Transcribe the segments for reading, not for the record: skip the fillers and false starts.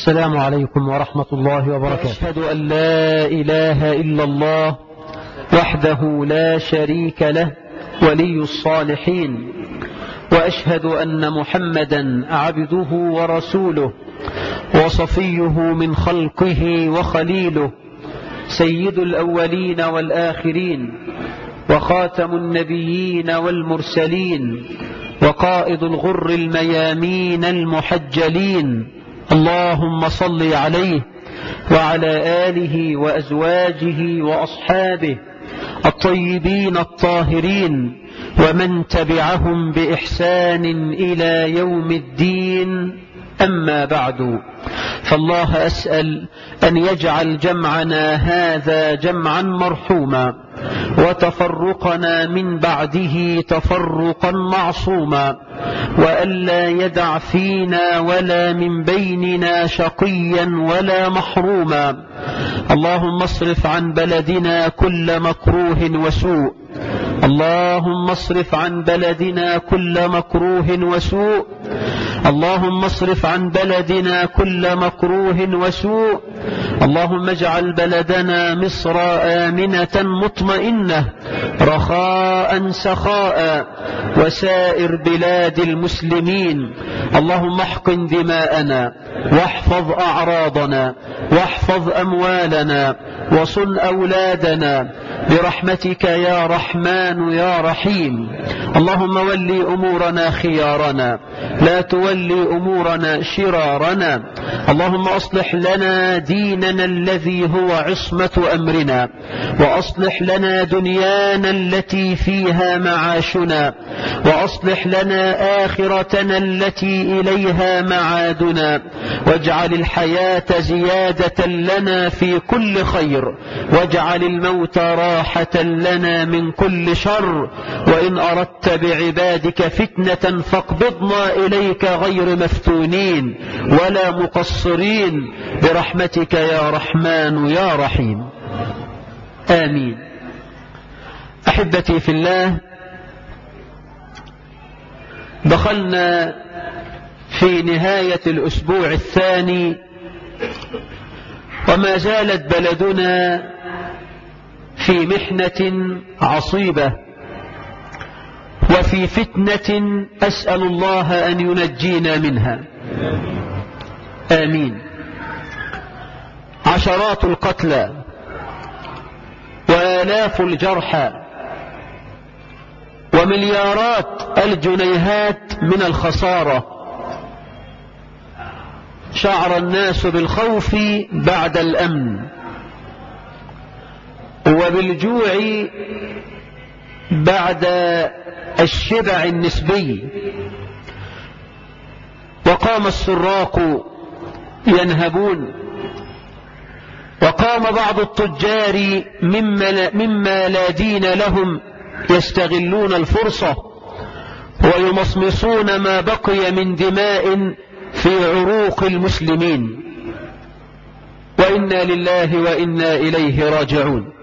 السلام عليكم ورحمة الله وبركاته. أشهد أن لا إله إلا الله وحده لا شريك له ولي الصالحين، وأشهد أن محمدا عبده ورسوله وصفيه من خلقه وخليله، سيد الأولين والآخرين وخاتم النبيين والمرسلين وقائد الغر الميامين المحجلين. اللهم صل عليه وعلى آله وأزواجه وأصحابه الطيبين الطاهرين ومن تبعهم بإحسان إلى يوم الدين. أما بعد، فالله أسأل أن يجعل جمعنا هذا جمعا مرحوما، وتفرقنا من بعده تفرقا معصوما، وألا يدع فينا ولا من بيننا شقيا ولا محروما. اللهم اصرف عن بلدنا كل مكروه وسوء، اللهم اصرف عن بلدنا كل مكروه وسوء، اللهم اصرف عن بلدنا كل مكروه وسوء. اللهم اجعل بلدنا مصر آمنة مطمئنة رخاء سخاء، وسائر بلاد المسلمين. اللهم احقن دماءنا واحفظ أعراضنا واحفظ أموالنا وصن أولادنا برحمتك يا رحمن يا رحيم. اللهم ولي أمورنا خيارنا، لا تولي أمورنا شرارنا. اللهم أصلح لنا ديننا الذي هو عصمة أمرنا، وأصلح لنا دنيانا التي فيها معاشنا، وأصلح لنا آخرتنا التي إليها معادنا، واجعل الحياة زيادة لنا في كل خير، واجعل الموت راحة لنا من كل شر. وإن أردت بعبادك فتنة فاقبضنا إليك غير مفتونين ولا مقصرين برحمتك يا رحمن يا رحيم. آمين. أحبتي في الله، دخلنا في نهاية الأسبوع الثاني، وما زالت بلدنا في محنة عصيبة وفي فتنة أسأل الله أن ينجينا منها. آمين. عشرات القتلى وآلاف الجرحى ومليارات الجنيهات من الخسارة. شعر الناس بالخوف بعد الأمن، وبالجوع بعد الشبع النسبي. وقام السراق ينهبون، وقام بعض التجار مما لا دين لهم يستغلون الفرصة ويمصمصون ما بقي من دماء في عروق المسلمين. وإنا لله وإنا إليه راجعون.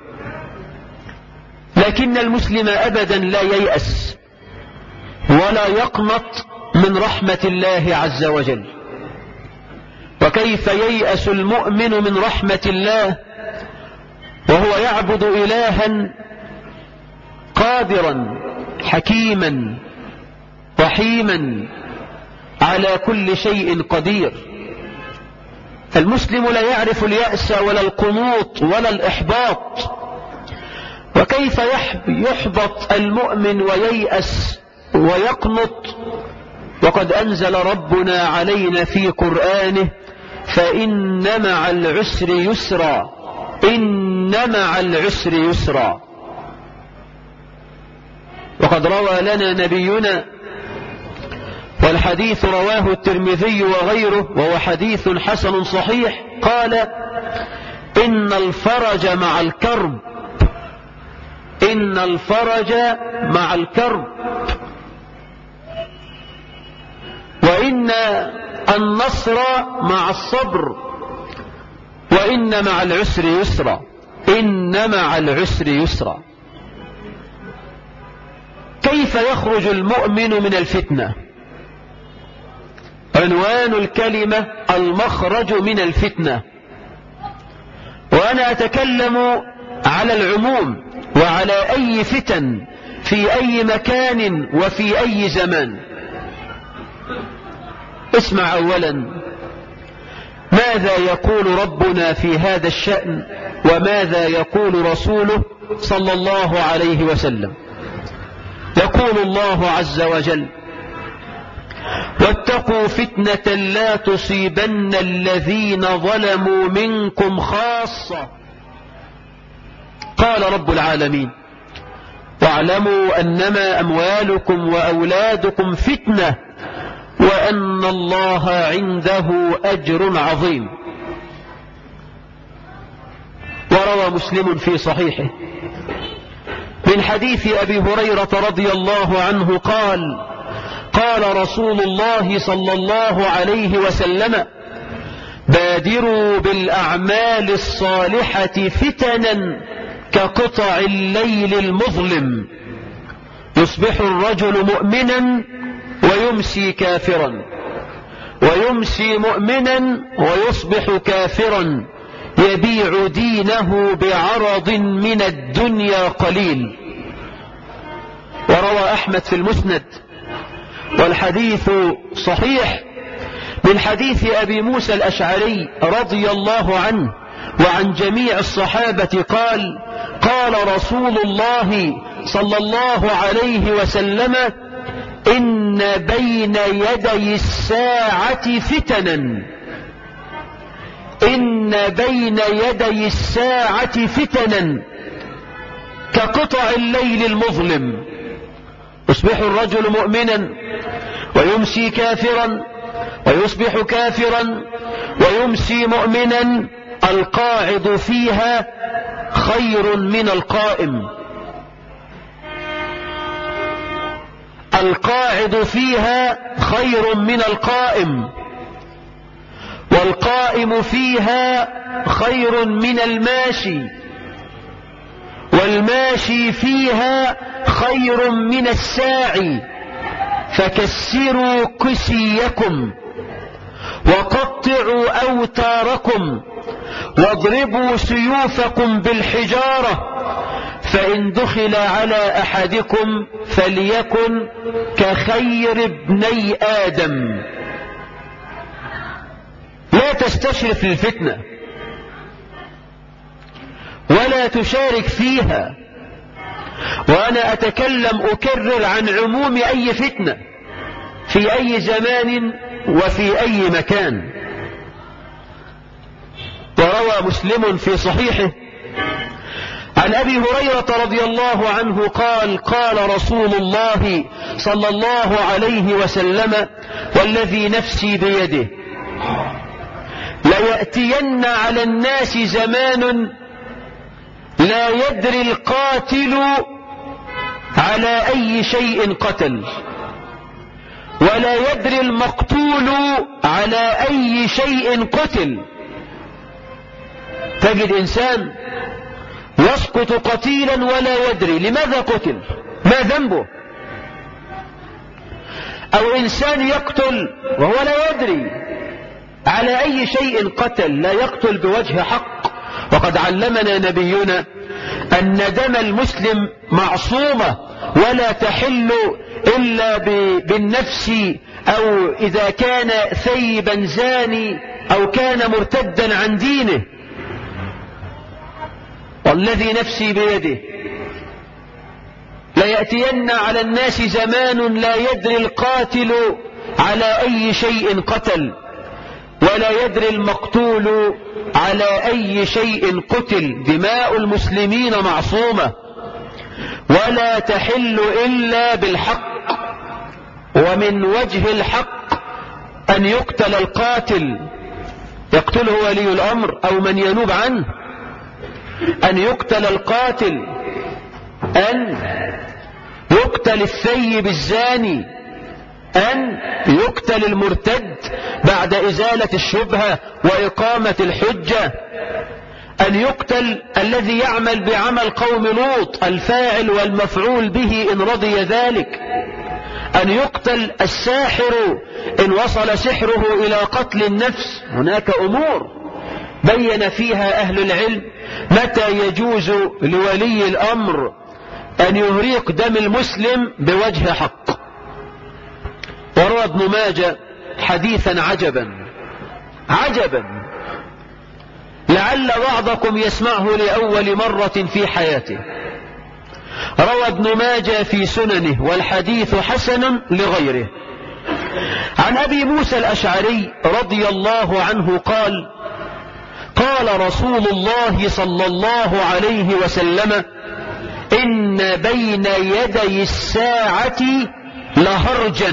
لكن المسلم أبدا لا ييأس ولا يقنط من رحمة الله عز وجل. وكيف ييأس المؤمن من رحمة الله وهو يعبد إلها قادرا حكيما رحيما على كل شيء قدير. المسلم لا يعرف اليأس ولا القنوط ولا الإحباط. وكيف يحبط المؤمن وييأس ويقنط وقد أنزل ربنا علينا في قرآنه: فإن مع العسر يسرا، إن مع العسر يسرا. وقد روى لنا نبينا، والحديث رواه الترمذي وغيره وهو حديث حسن صحيح، قال: إن الفرج مع الكرب، إن الفرج مع الكرب، وإن النصر مع الصبر، وإن مع العسر يسرا، إن مع العسر يسرا. كيف يخرج المؤمن من الفتنة؟ عنوان الكلمة المخرج من الفتنة. وأنا أتكلم على العموم وعلى أي فتن في أي مكان وفي أي زمان. اسمع أولا ماذا يقول ربنا في هذا الشأن وماذا يقول رسوله صلى الله عليه وسلم. يقول الله عز وجل: واتقوا فتنة لا تصيبن الذين ظلموا منكم خاصة. قال رب العالمين: واعلموا أنما أموالكم وأولادكم فتنة وأن الله عنده أجر عظيم. وروى مسلم في صحيحه من حديث أبي هريرة رضي الله عنه قال: قال رسول الله صلى الله عليه وسلم: بادروا بالأعمال الصالحة فتنا كقطع الليل المظلم، يصبح الرجل مؤمنا ويمسي كافرا، ويمسي مؤمنا ويصبح كافرا، يبيع دينه بعرض من الدنيا قليل. وروى أحمد في المسند والحديث صحيح من حديث أبي موسى الأشعري رضي الله عنه وعن جميع الصحابة قال: قال رسول الله صلى الله عليه وسلم: إن بين يدي الساعة فتنا، إن بين يدي الساعة فتنا كقطع الليل المظلم، يصبح الرجل مؤمنا ويمسي كافرا، ويصبح كافرا ويمسي مؤمنا، القاعد فيها خير من القائم، القاعد فيها خير من القائم، والقائم فيها خير من الماشي، والماشي فيها خير من الساعي. فكسروا كسيكم وقطعوا أوتاركم واضربوا سيوفكم بالحجارة، فإن دخل على أحدكم فليكن كخير ابني آدم. لا تستشرف الفتنة ولا تشارك فيها. وأنا أتكلم أكرر عن عموم أي فتنة في أي زمان وفي أي مكان. وروى مسلم في صحيحه عن أبي هريرة رضي الله عنه قال: قال رسول الله صلى الله عليه وسلم: والذي نفسي بيده ليأتين على الناس زمان لا يدري القاتل على أي شيء قتل، ولا يدري المقتول على أي شيء قتل. تجد إنسان يسقط قتيلا ولا يدري لماذا قتل، ما ذنبه. أو إنسان يقتل وهو لا يدري على أي شيء قتل، لا يقتل بوجه حق. وقد علمنا نبينا أن دم المسلم معصومة ولا تحل إلا بالنفس، أو إذا كان ثيبا زاني أو كان مرتدا عن دينه. والذي نفسي بيده ليأتين على الناس زمان لا يدري القاتل على أي شيء قتل، ولا يدري المقتول على أي شيء قتل. دماء المسلمين معصومة ولا تحل إلا بالحق. ومن وجه الحق أن يقتل القاتل، يقتله ولي الأمر أو من ينوب عنه، أن يقتل القاتل، أن يقتل الثيب الزاني، أن يقتل المرتد بعد إزالة الشبهة وإقامة الحجة، أن يقتل الذي يعمل بعمل قوم لوط، الفاعل والمفعول به إن رضي ذلك، أن يقتل الساحر إن وصل سحره إلى قتل النفس. هناك أمور بين فيها أهل العلم متى يجوز لولي الأمر أن يهريق دم المسلم بوجه حق. وروى ابن ماجه حديثا عجبا لعل بعضكم يسمعه لأول مرة في حياته. روى ابن ماجه في سننه والحديث حسن لغيره عن أبي موسى الأشعري رضي الله عنه قال: قال رسول الله صلى الله عليه وسلم: إن بين يدي الساعة لهرجا.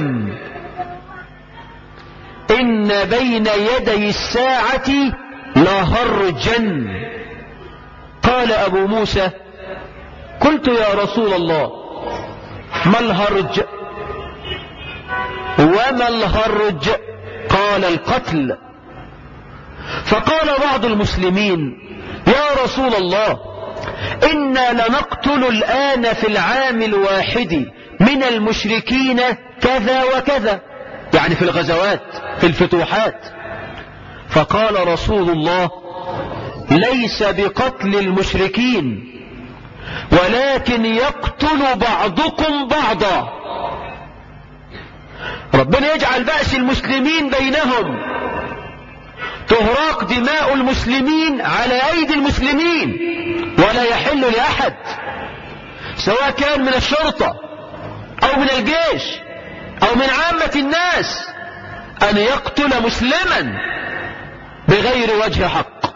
إن بين يدي الساعة لهرجا. قال أبو موسى: قلت يا رسول الله ما الهرج؟ وما الهرج؟ قال: القتل. فقال بعض المسلمين: يا رسول الله إنا لنقتل الآن في العام الواحد من المشركين كذا وكذا، يعني في الغزوات في الفتوحات. فقال رسول الله: ليس بقتل المشركين ولكن يقتل بعضكم بعضا. ربنا يجعل بأس المسلمين بينهم، تهراق دماء المسلمين على أيدي المسلمين، ولا يحل لأحد سواء كان من الشرطة أو من الجيش أو من عامة الناس أن يقتل مسلما بغير وجه حق.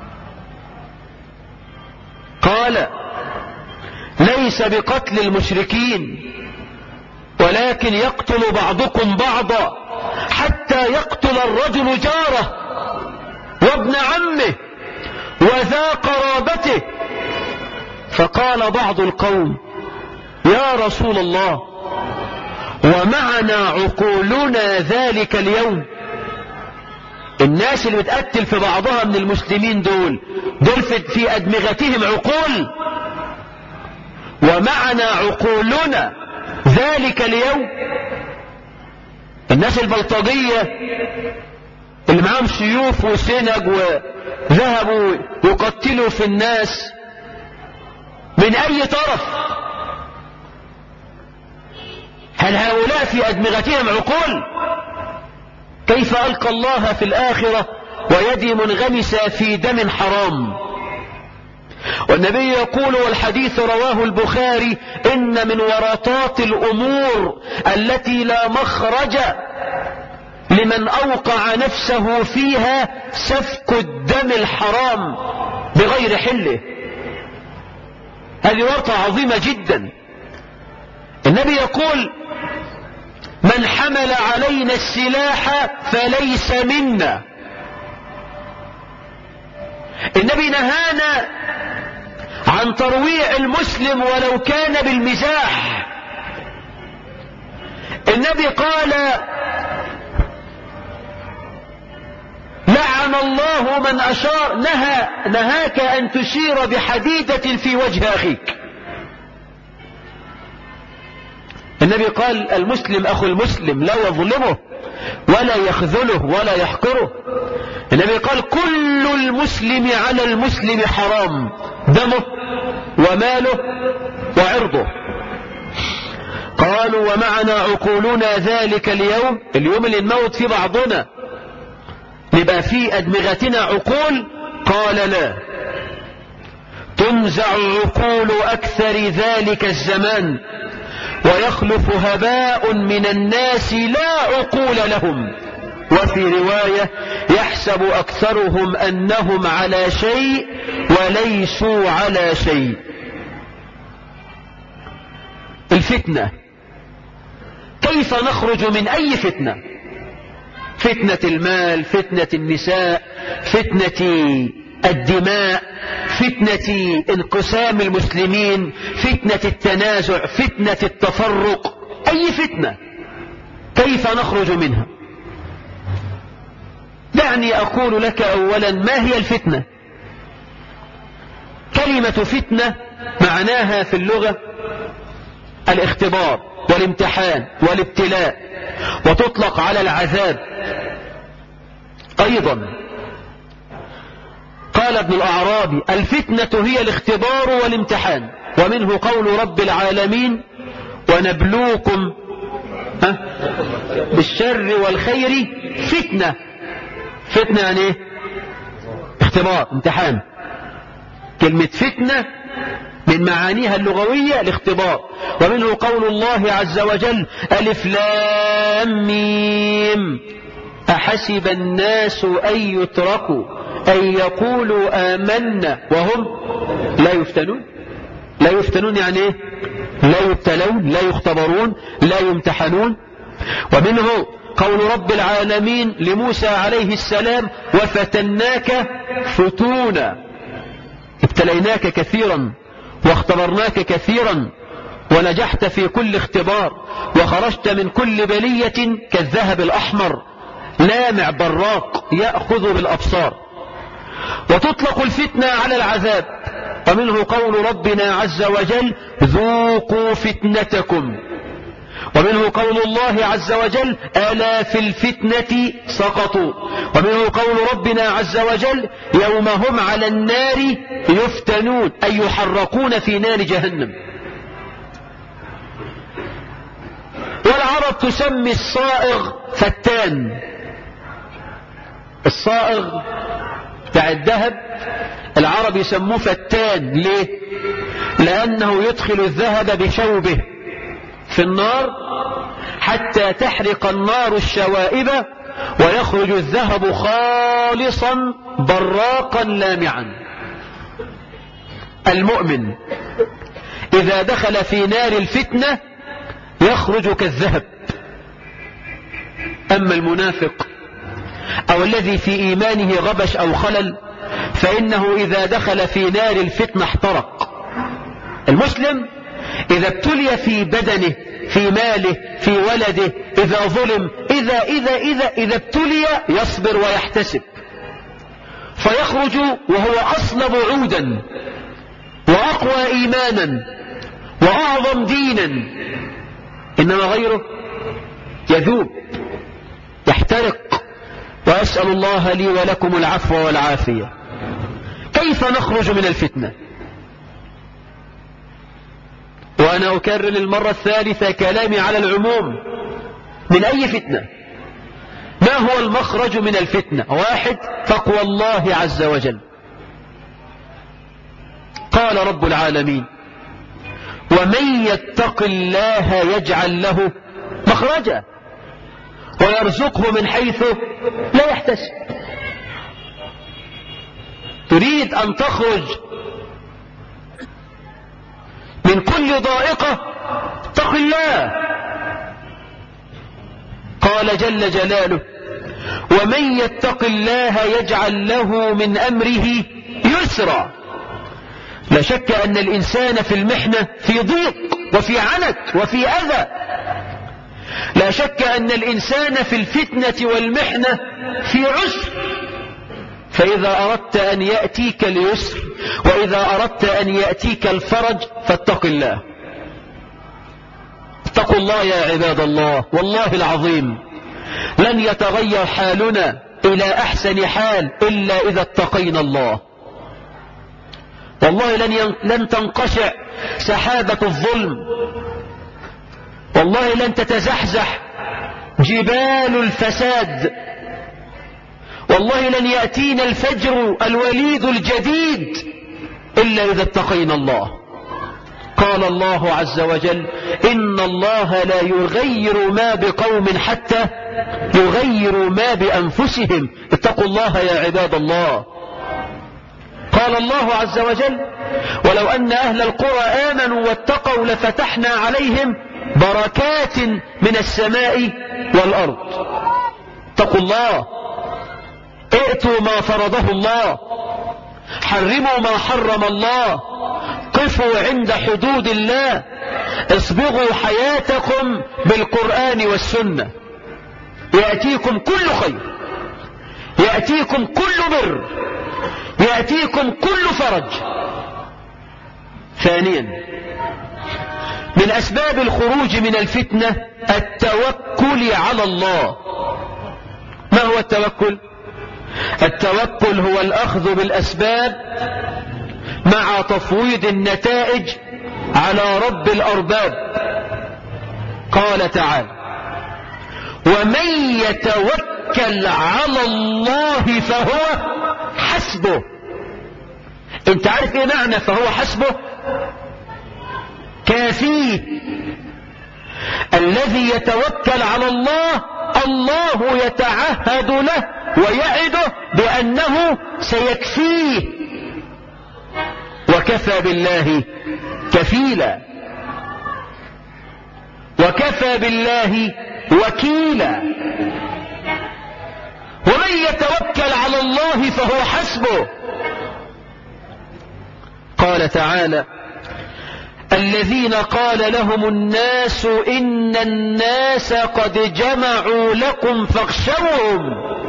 قال: ليس بقتل المشركين ولكن يقتل بعضكم بعضا حتى يقتل الرجل جاره وابن عمه وذا قرابته. فقال بعض القوم: يا رسول الله ومعنا عقولنا ذلك اليوم. الناس اللي بتقتل في بعضها من المسلمين دول في أدمغتهم عقول. ومعنا عقولنا ذلك اليوم. الناس البلطجية اللي معهم سيوف وسنج وذهبوا يقتلوا في الناس من أي طرف، هل هؤلاء في أدمغتهم عقول؟ كيف ألقى الله في الآخرة ويدي منغمسة في دم حرام؟ والنبي يقول والحديث رواه البخاري: إن من ورطات الأمور التي لا مخرج لمن أوقع نفسه فيها سفك الدم الحرام بغير حله. هذه ورطة عظيمة جدا. النبي يقول: من حمل علينا السلاح فليس منا. النبي نهانا عن ترويع المسلم ولو كان بالمزاح. النبي قال: لعن الله من أشار نهاك أن تشير بحديدة في وجه أخيك. النبي قال: المسلم أخو المسلم لا يظلمه ولا يخذله ولا يحقره. النبي قال: كل المسلم على المسلم حرام دمه وماله وعرضه. قالوا: ومعنا عقولنا ذلك اليوم اللي نموت في بعضنا نبقى في أدمغتنا عقول؟ قال: لا، تنزع عقول أكثر ذلك الزمان ويخلف هباء من الناس لا عقول لهم. وفي رواية: يحسب أكثرهم أنهم على شيء وليسوا على شيء. الفتنة، كيف نخرج من أي فتنة؟ فتنة المال، فتنة النساء، فتنة الدماء، فتنة انقسام المسلمين، فتنة التنازع، فتنة التفرق، أي فتنة كيف نخرج منها؟ دعني أقول لك أولا ما هي الفتنة. كلمة فتنة معناها في اللغة الاختبار، والامتحان والابتلاء، وتطلق على العذاب أيضا. قال ابن الأعرابي: الفتنة هي الاختبار والامتحان، ومنه قول رب العالمين: ونبلوكم بالشر والخير فتنة. فتنة يعني ايه؟ اختبار، امتحان. كلمة فتنة من معانيها اللغوية الاختبار. ومنه قول الله عز وجل: ألف لام ميم أحسب الناس أن يتركوا أن يقولوا آمنا وهم لا يفتنون. لا يفتنون يعني ايه؟ لا يبتلون، لا يختبرون، لا يمتحنون. ومنه قول رب العالمين لموسى عليه السلام: وفتناك فتونا، ابتليناك كثيرا واختبرناك كثيرا ونجحت في كل اختبار وخرجت من كل بلية كالذهب الأحمر لامع براق يأخذ بالأبصار. وتطلق الفتنة على العذاب، ومنه قول ربنا عز وجل: ذوقوا فتنتكم. ومنه قول الله عز وجل: ألا في الفتنة سقطوا. ومنه قول ربنا عز وجل: يوم هم على النار يفتنون، أي يحرقون في نار جهنم. والعرب تسمي الصائغ فتان. الصائغ بتاع الذهب العرب يسموه فتان. ليه؟ لأنه يدخل الذهب بشوبه في النار حتى تحرق النار الشوائب ويخرج الذهب خالصا براقا لامعا. المؤمن إذا دخل في نار الفتنة يخرج كالذهب. أما المنافق أو الذي في إيمانه غبش أو خلل فإنه إذا دخل في نار الفتنة احترق. المسلم إذا ابتلي في بدنه، في ماله، في ولده، إذا ظلم، إذا ابتلي يصبر ويحتسب فيخرج وهو أصلب عودا وأقوى إيمانا وأعظم دينا. إنما غيره يذوب يحترق. وأسأل الله لي ولكم العفو والعافية. كيف نخرج من الفتنة؟ وأنا أكرر للمرة الثالثة كلامي على العموم. من أي فتنة؟ ما هو المخرج من الفتنة؟ واحد: تقوى الله عز وجل. قال رب العالمين: ومن يتق الله يجعل له مخرجا ويرزقه من حيث لا يحتسب. تريد أن تخرج من كل ضائقة؟ اتق الله. قال جل جلاله: ومن يتق الله يجعل له من أمره يسرا. لا شك أن الإنسان في المحنة في ضيق وفي عنت وفي أذى. لا شك أن الإنسان في الفتنة والمحنة في عسر. فإذا أردت أن يأتيك اليسر وإذا أردت أن يأتيك الفرج فاتق الله. اتقوا الله يا عباد الله. والله العظيم لن يتغير حالنا إلى أحسن حال إلا إذا اتقينا الله. والله لن تنقشع سحابة الظلم. والله لن تتزحزح جبال الفساد. والله لن يأتينا الفجر الوليد الجديد إلا إذا اتقينا الله. قال الله عز وجل: إن الله لا يغير ما بقوم حتى يغيروا ما بأنفسهم. اتقوا الله يا عباد الله. قال الله عز وجل: ولو أن أهل القرى آمنوا واتقوا لفتحنا عليهم بركات من السماء والأرض. اتقوا الله. ائتوا ما فرضه الله، حرموا ما حرم الله، قفوا عند حدود الله، اصبغوا حياتكم بالقرآن والسنة. يأتيكم كل خير، يأتيكم كل بر، يأتيكم كل فرج. ثانيا: من أسباب الخروج من الفتنة التوكل على الله. ما هو التوكل؟ التوكل هو الأخذ بالأسباب مع تفويض النتائج على رب الأرباب. قال تعالى: ومن يتوكل على الله فهو حسبه. انت عارف ايه معنى فهو حسبه؟ كافيه. الذي يتوكل على الله الله يتعهد له ويعده بأنه سيكفيه، وكفى بالله كفيلا، وكفى بالله وكيلا. ومن يتوكل على الله فهو حسبه. قال تعالى: الذين قال لهم الناس إن الناس قد جمعوا لكم فاخشوهم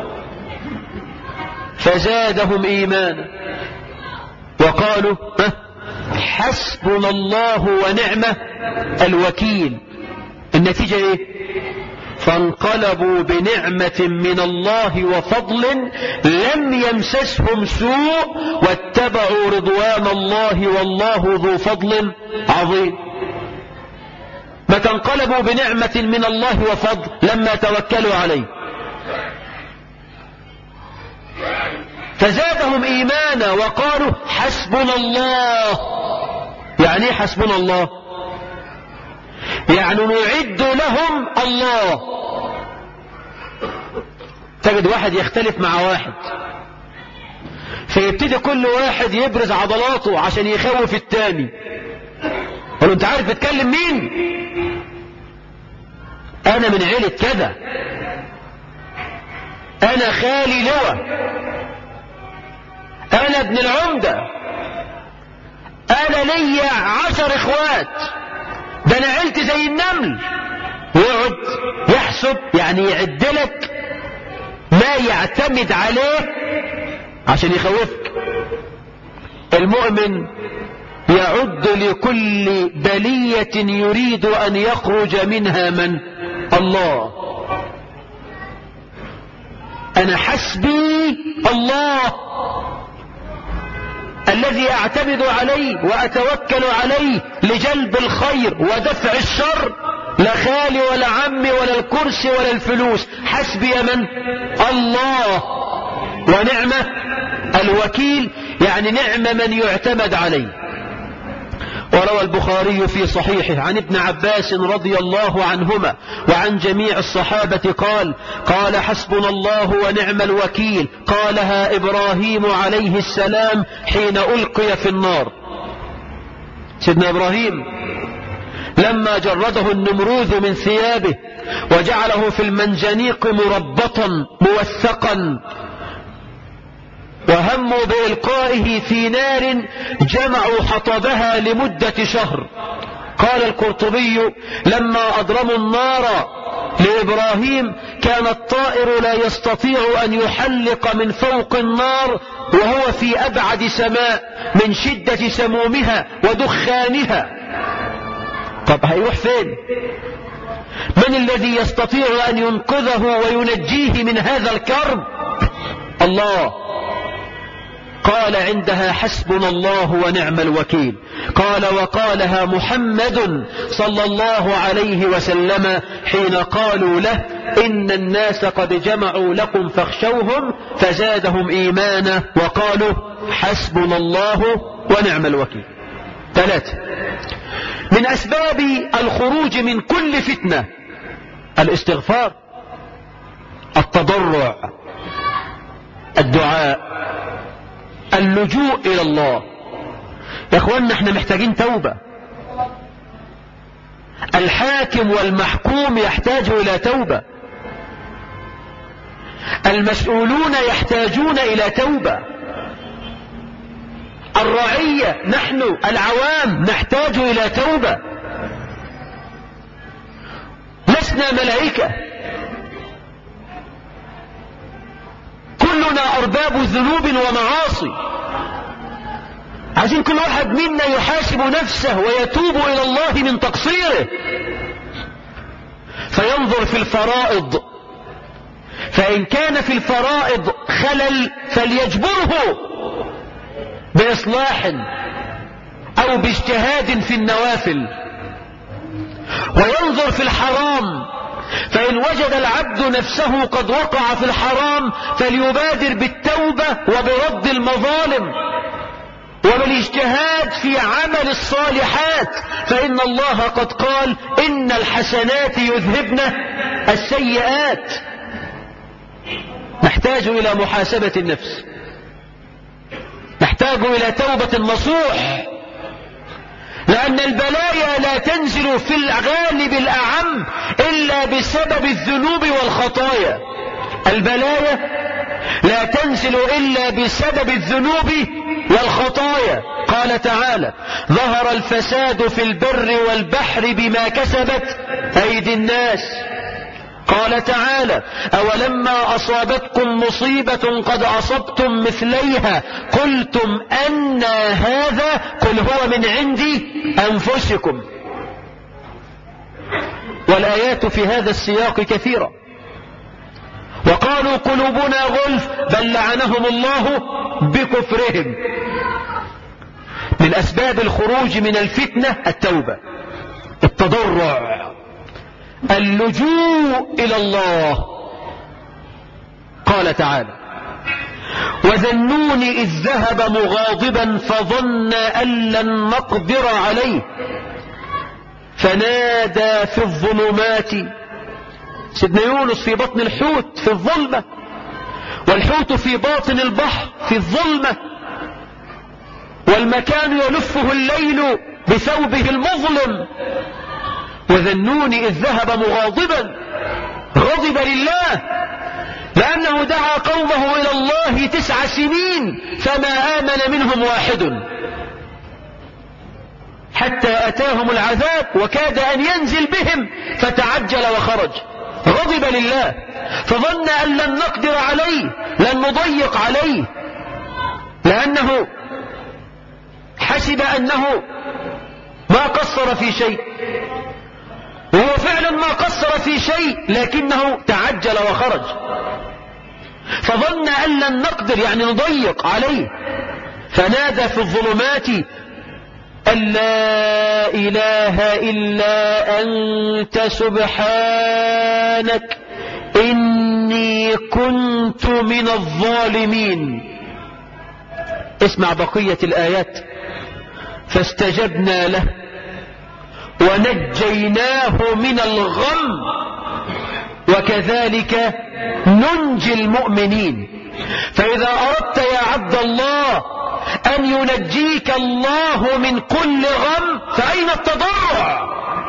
فزادهم إيمانا وقالوا حسبنا الله ونعم الوكيل. النتيجة ايه؟ فانقلبوا بنعمة من الله وفضل لم يمسسهم سوء واتبعوا رضوان الله والله ذو فضل عظيم. متى انقلبوا بنعمة من الله وفضل؟ لما توكلوا عليه. فزادهم إيمانا وقالوا حسبنا الله. يعني ايه حسبنا الله؟ يعني نعد لهم الله. تجد واحد يختلف مع واحد فيبتدي كل واحد يبرز عضلاته عشان يخوف التاني. قالوا انت عارف بتكلم مين؟ انا من عيلة كذا، انا خالي لواء، انا ابن العمدة، انا ليا 10 اخوات، ده انا عيلتي زي النمل. ويقعد يحسب، يعني يعدلك ما يعتمد عليه عشان يخوفك. المؤمن يعد لكل بلية يريد أن يخرج منها من؟ الله. أنا حسبي الله الذي أعتمد عليه وأتوكل عليه لجلب الخير ودفع الشر، لا خالي ولا عمي ولا الكرسي ولا الفلوس. حسبي من؟ الله. ونعمة الوكيل، يعني نعم من يعتمد عليه. وروى البخاري في صحيحه عن ابن عباس رضي الله عنهما وعن جميع الصحابة قال حسبنا الله ونعم الوكيل. قالها إبراهيم عليه السلام حين ألقي في النار. سيدنا إبراهيم لما جرده النمروذ من ثيابه وجعله في المنجنيق مربطا موثقا وهموا بإلقائه في نار جمعوا حطبها لمدة شهر. قال القرطبي لما أضرموا النار لإبراهيم كان الطائر لا يستطيع أن يحلق من فوق النار وهو في أبعد سماء من شدة سمومها ودخانها. طب هيروح فين؟ من الذي يستطيع أن ينقذه وينجيه من هذا الكرب؟ الله. قال عندها حسبنا الله ونعم الوكيل. قال وقالها محمد صلى الله عليه وسلم حين قالوا له إن الناس قد جمعوا لكم فاخشوهم فزادهم إيمانا وقالوا حسبنا الله ونعم الوكيل. 3. من أسباب الخروج من كل فتنة الاستغفار، التضرع، الدعاء، اللجوء إلى الله. يا اخوانا احنا محتاجين توبة. الحاكم والمحكوم يحتاج إلى توبة، المسؤولون يحتاجون إلى توبة، الرعية نحن العوام نحتاج إلى توبة. لسنا ملائكة، كلنا أرباب ذنوب ومعاصي. عايزين كل واحد منا يحاسب نفسه ويتوب إلى الله من تقصيره، فينظر في الفرائض، فإن كان في الفرائض خلل فليجبره بإصلاح أو باجتهاد في النوافل، وينظر في الحرام، فإن وجد العبد نفسه قد وقع في الحرام فليبادر بالتوبة وبرد المظالم وبالاجتهاد في عمل الصالحات، فإن الله قد قال إن الحسنات يذهبن السيئات. نحتاج إلى محاسبة النفس، نحتاج إلى توبة نصوح، لأن البلايا لا تنزل في الغالب الأعم إلا بسبب الذنوب والخطايا. البلايا لا تنزل إلا بسبب الذنوب والخطايا. قال تعالى: ظهر الفساد في البر والبحر بما كسبت أيدي الناس. قال تعالى: أولما أصابتكم مصيبة قد أصبتم مثليها قلتم أن هذا قل هو من عند أنفسكم. والآيات في هذا السياق كثيرة. وقالوا قلوبنا غلف بل لعنهم الله بكفرهم. من أسباب الخروج من الفتنة التوبة، التضرع، اللجوء إلى الله. قال تعالى: وذا النون إذ ذهب مغاضبا فظن أن لن نقدر عليه فنادى في الظلمات. سيدنا يونس في بطن الحوت في الظلمة، والحوت في باطن البحر في الظلمة، والمكان يلفه الليل بثوبه المظلم. وذا النون إذ ذهب مغاضبا، غضب لله لأنه دعا قومه إلى الله 9 سنين فما آمن منهم واحد حتى أتاهم العذاب وكاد أن ينزل بهم فتعجل وخرج. غضب لله فظن أن لن نقدر عليه، لن نضيق عليه، لأنه حسب أنه ما قصر في شيء، وهو فعلا ما قصر في شيء، لكنه تعجل وخرج. فظن أن لن نقدر يعني نضيق عليه، فنادى في الظلمات أن لا إله إلا أنت سبحانك إني كنت من الظالمين. اسمع بقية الآيات: فاستجبنا له ونجيناه من الغم وكذلك ننجي المؤمنين. فإذا أردت يا عبد الله أن ينجيك الله من كل غم فأين التضرع؟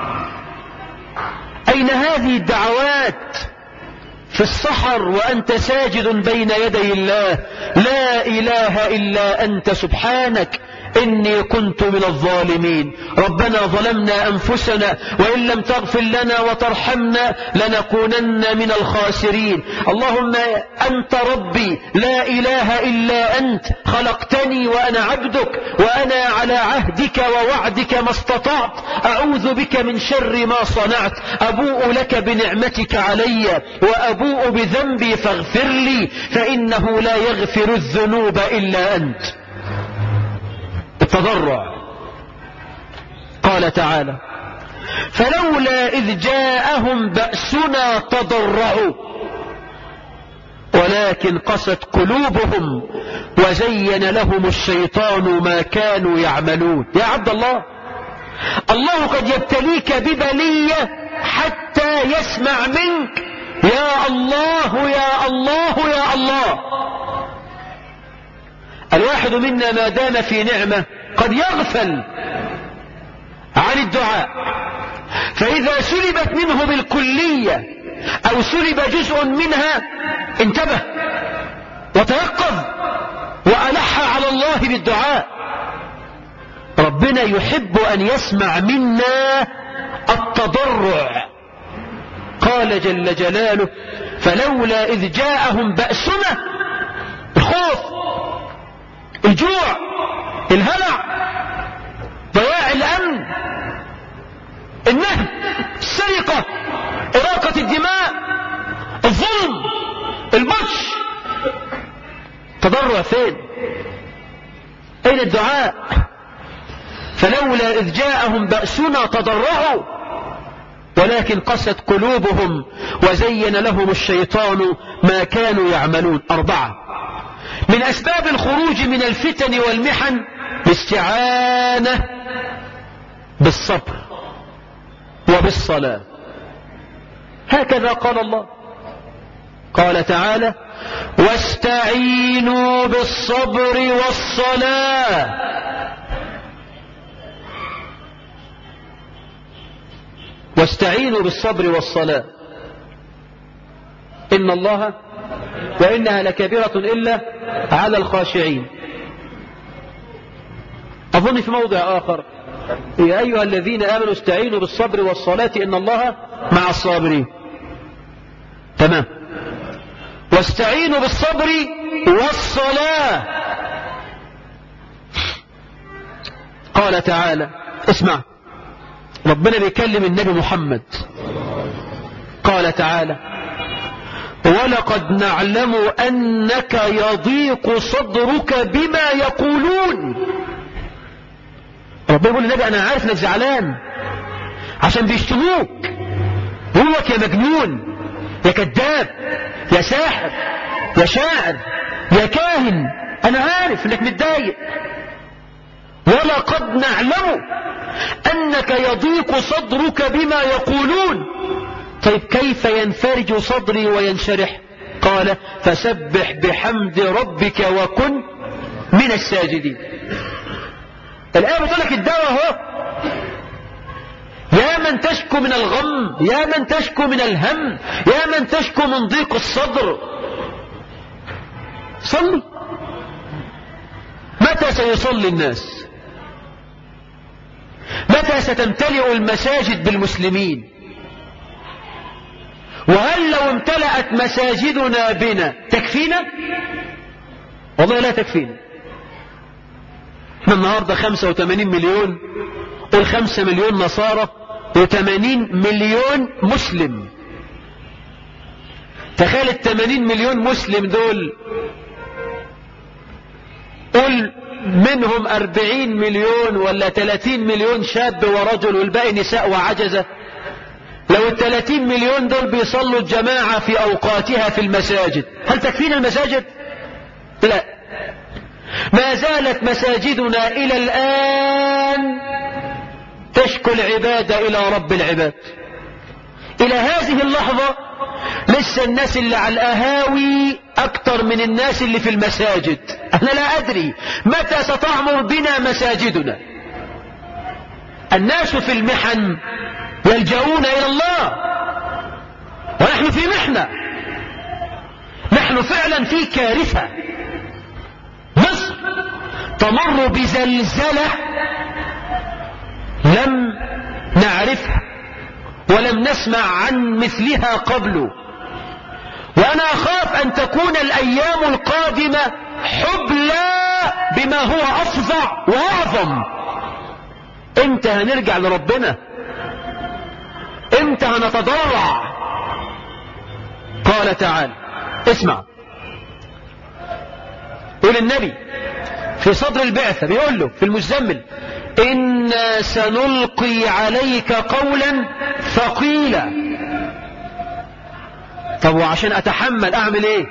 أين هذه الدعوات في السحر وأنت ساجد بين يدي الله؟ لا إله إلا أنت سبحانك إني كنت من الظالمين. ربنا ظلمنا أنفسنا وإن لم تغفر لنا وترحمنا لنكونن من الخاسرين. اللهم أنت ربي لا إله إلا أنت، خلقتني وأنا عبدك وأنا على عهدك ووعدك ما استطعت، أعوذ بك من شر ما صنعت، أبوء لك بنعمتك علي وأبوء بذنبي فاغفر لي فإنه لا يغفر الذنوب إلا أنت. التضرع. قال تعالى: فلولا إذ جاءهم بأسنا تضرعوا ولكن قست قلوبهم وزين لهم الشيطان ما كانوا يعملون. يا عبد الله، الله قد يبتليك ببلية حتى يسمع منك يا الله يا الله يا الله. الواحد منا ما دام في نعمة قد يغفل عن الدعاء، فإذا سلبت منه بالكلية أو سلب جزء منها انتبه وتيقظ وألح على الله بالدعاء. ربنا يحب أن يسمع منا التضرع. قال جل جلاله: فلولا إذ جاءهم بأسنا، الخوف، الجوع، الهلع، النهب، السرقة، إراقة الدماء، الظلم، البطش. تضرع فين؟ أين الدعاء؟ فلولا إذ جاءهم بأسنا تضرعوا ولكن قست قلوبهم وزين لهم الشيطان ما كانوا يعملون. 4 من أسباب الخروج من الفتن والمحن الاستعانة بالصبر وبالصلاة. هكذا قال الله، قال تعالى: واستعينوا بالصبر والصلاة. واستعينوا بالصبر والصلاة إن الله وإنها لكبيرة إلا على الخاشعين. أظن في موضع آخر: يا أيها الذين آمنوا استعينوا بالصبر والصلاة إن الله مع الصابرين. تمام. واستعينوا بالصبر والصلاة. قال تعالى، اسمع، ربنا بيكلم النبي محمد، قال تعالى: ولقد نعلم أنك يضيق صدرك بما يقولون. ربنا يقول للنبي: أنا عارف أنك زعلان عشان بيشتموك، يقولك يا مجنون، يا كذاب، يا ساحر، يا شاعر، يا كاهن. أنا عارف أنك متضايق. ولقد نعلم أنك يضيق صدرك بما يقولون. طيب كيف ينفرج صدري وينشرح؟ قال: فسبح بحمد ربك وكن من الساجدين. الآية بتقول لك الدواء اهو. يا من تشكو من الغم، يا من تشكو من الهم، يا من تشكو من ضيق الصدر، صلي. متى سيصلي الناس؟ متى ستمتلئ المساجد بالمسلمين؟ وهل لو امتلأت مساجدنا بنا تكفينا؟ والله لا تكفينا. احنا النهاردة 85 مليون، قل 5 مليون نصارى و80 مليون مسلم. تخيل 80 مليون مسلم دول، قل منهم 40 مليون ولا 30 مليون شاب ورجل والباقي نساء وعجزة. لو 30 مليون دول بيصلوا الجماعة في أوقاتها في المساجد، هل تكفينا المساجد؟ لا. ما زالت مساجدنا إلى الآن تشكو العبادة إلى رب العباد. إلى هذه اللحظة لسه الناس اللي على القهاوي أكتر من الناس اللي في المساجد. أنا لا أدري متى ستعمر بنا مساجدنا. الناس في المحن يلجؤون إلى الله، ونحن في محنة. نحن فعلا في كارثة. مصر تمر بزلزلة لم نعرفها ولم نسمع عن مثلها قبل. وأنا أخاف أن تكون الأيام القادمة حبلى بما هو أفظع وأعظم. امتى هنرجع لربنا؟ امتى هنتضرع؟ قال تعالى، اسمع، يقول النبي في صدر البعثة، بيقول له في المزمل: إنا سنلقي عليك قولا ثقيلا. طب وعشان أتحمل أعمل إيه؟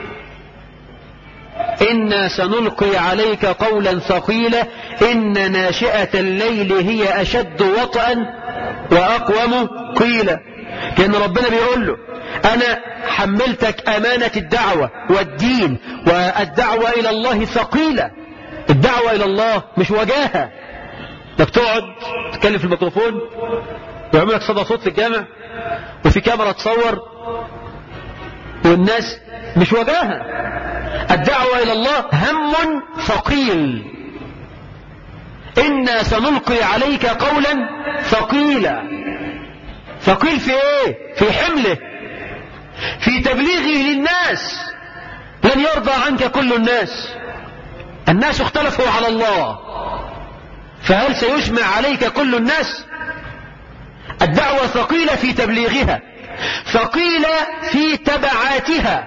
إنا سنلقي عليك قولا ثقيلا إن ناشئة الليل هي أشد وطئا وأقوم قيلا. كأن ربنا بيقول له: أنا حملتك أمانة الدعوة والدين، والدعوة إلى الله ثقيلة. الدعوة إلى الله مش وجاهة، انك تقعد تتكلم في الميكروفون ويعمل لك صدى صوت في الجامع وفي كاميرا تصور والناس، مش وجاهة. الدعوة إلى الله هم ثقيل. إنا سنلقي عليك قولا ثقيلا. ثقيل في ايه؟ في حمله، في تبليغه للناس. لن يرضى عنك كل الناس. الناس اختلفوا على الله، فهل سيجمع عليك كل الناس؟ الدعوة ثقيلة في تبليغها، ثقيلة في تبعاتها.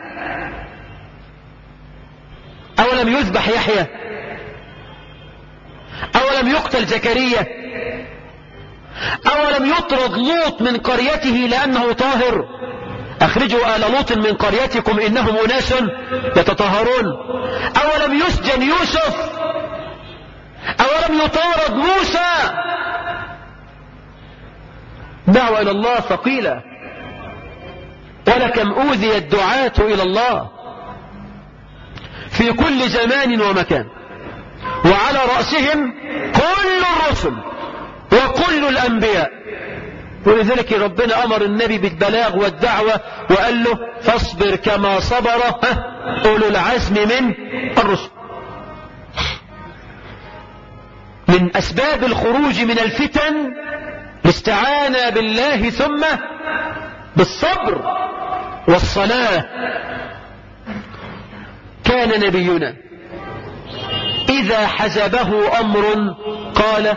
أولم يذبح يحيى؟ أولم يقتل زكريا؟ أولم يطرد لوط من قريته لأنه طاهر؟ أخرجوا آل لوط من قريتكم إنهم أناس يتطهرون. أولم يسجن يوسف؟ أولم يطارد موسى؟ دعوة إلى الله ثقيلة. ولكم أوذي الدعاة إلى الله في كل زمان ومكان، وعلى رأسهم كل الرسل وكل الأنبياء. ولذلك ربنا أمر النبي بالبلاغ والدعوة وقال له فاصبر كما صبر أولو العزم من الرسل. من أسباب الخروج من الفتن الاستعانة بالله ثم بالصبر والصلاة. كان نبينا إذا حزبه أمر قال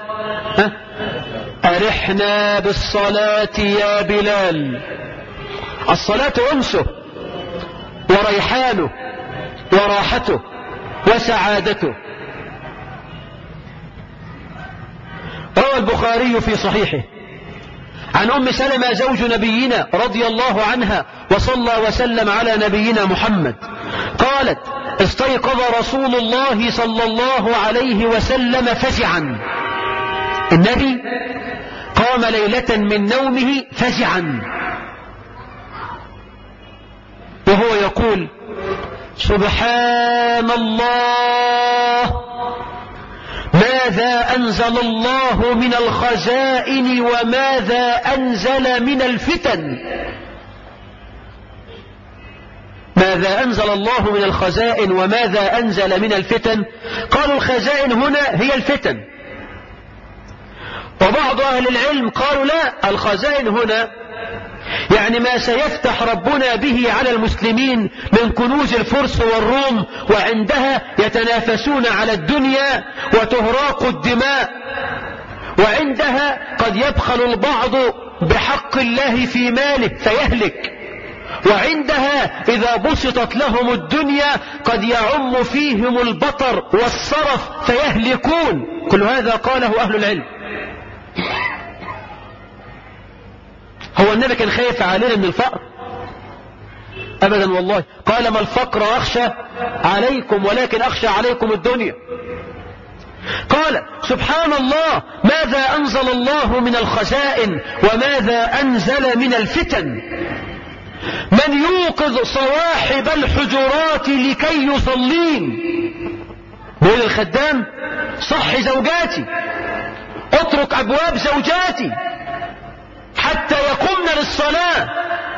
أرحنا بالصلاة يا بلال. الصلاة أنسه وريحانه وراحته وسعادته. روى البخاري في صحيحه عن أم سلمة زوج نبينا رضي الله عنها وصلى وسلم على نبينا محمد قالت استيقظ رسول الله صلى الله عليه وسلم فزعا. النبي قام ليلة من نومه فزعا وهو يقول سبحان الله ماذا أنزل الله من الخزائن وماذا أنزل من الفتن. ماذا أنزل الله من الخزائن وماذا أنزل من الفتن؟ قالوا الخزائن هنا هي الفتن. وبعض أهل العلم قالوا لا، الخزائن هنا يعني ما سيفتح ربنا به على المسلمين من كنوز الفرس والروم، وعندها يتنافسون على الدنيا وتهراق الدماء، وعندها قد يبخل البعض بحق الله في ماله فيهلك، وعندها إذا بسطت لهم الدنيا قد يعم فيهم البطر والصرف فيهلكون. كل هذا قاله أهل العلم. هو النبي كان خايف علينا من الفقر؟ أبدا والله. قال ما الفقر أخشى عليكم ولكن أخشى عليكم الدنيا. قال سبحان الله ماذا أنزل الله من الخزائن وماذا أنزل من الفتن. من يوقظ صواحب الحجرات لكي يصلين. بيقول الخدام صح زوجاتي، اترك أبواب زوجاتي حتى يقمن للصلاة.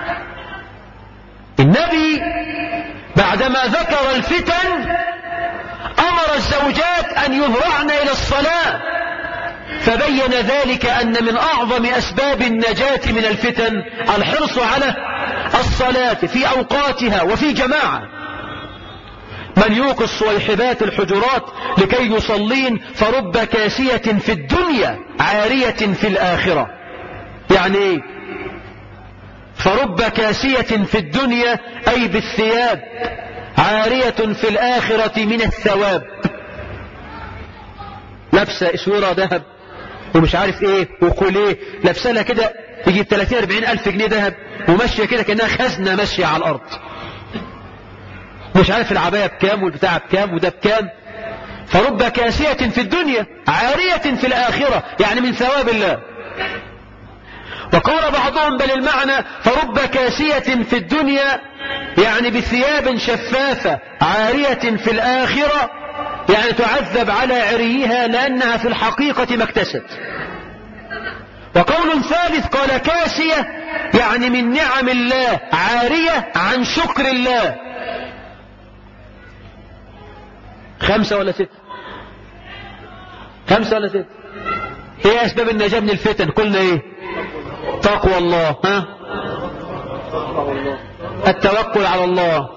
النبي بعدما ذكر الفتن أمر الزوجات أن يهرعن إلى الصلاة، فبين ذلك أن من أعظم أسباب النجاة من الفتن الحرص على الصلاة في أوقاتها وفي جماعة. من يوقظ صويحبات الحجرات لكي يصلين فرب كاسية في الدنيا عارية في الآخرة. يعني ايه فرب كاسية في الدنيا؟ أي بالثياب، عارية في الآخرة من الثواب. لابسة اسورة ذهب ومش عارف ايه وكوليه، لابسة لها كده يجيب 30-40 ألف جنيه ذهب، وماشية كده كأنها خزنة ماشية على الأرض، مش عارف العباية بكام والبتاع بكام وده بكام. فرب كاسية في الدنيا عارية في الآخرة، يعني من ثواب الله. وقال بعضهم بل المعنى فرب كاسية في الدنيا يعني بثياب شفافة عارية في الآخرة، يعني تعذب على عريها لأنها في الحقيقة ما اكتست. وقول ثالث قال كاسية يعني من نعم الله عارية عن شكر الله. 5 ولا 6؟ 5 ولا 6؟ ايه اسباب النجاة من الفتن؟ قلنا ايه؟ تقوى الله، التوكل على الله،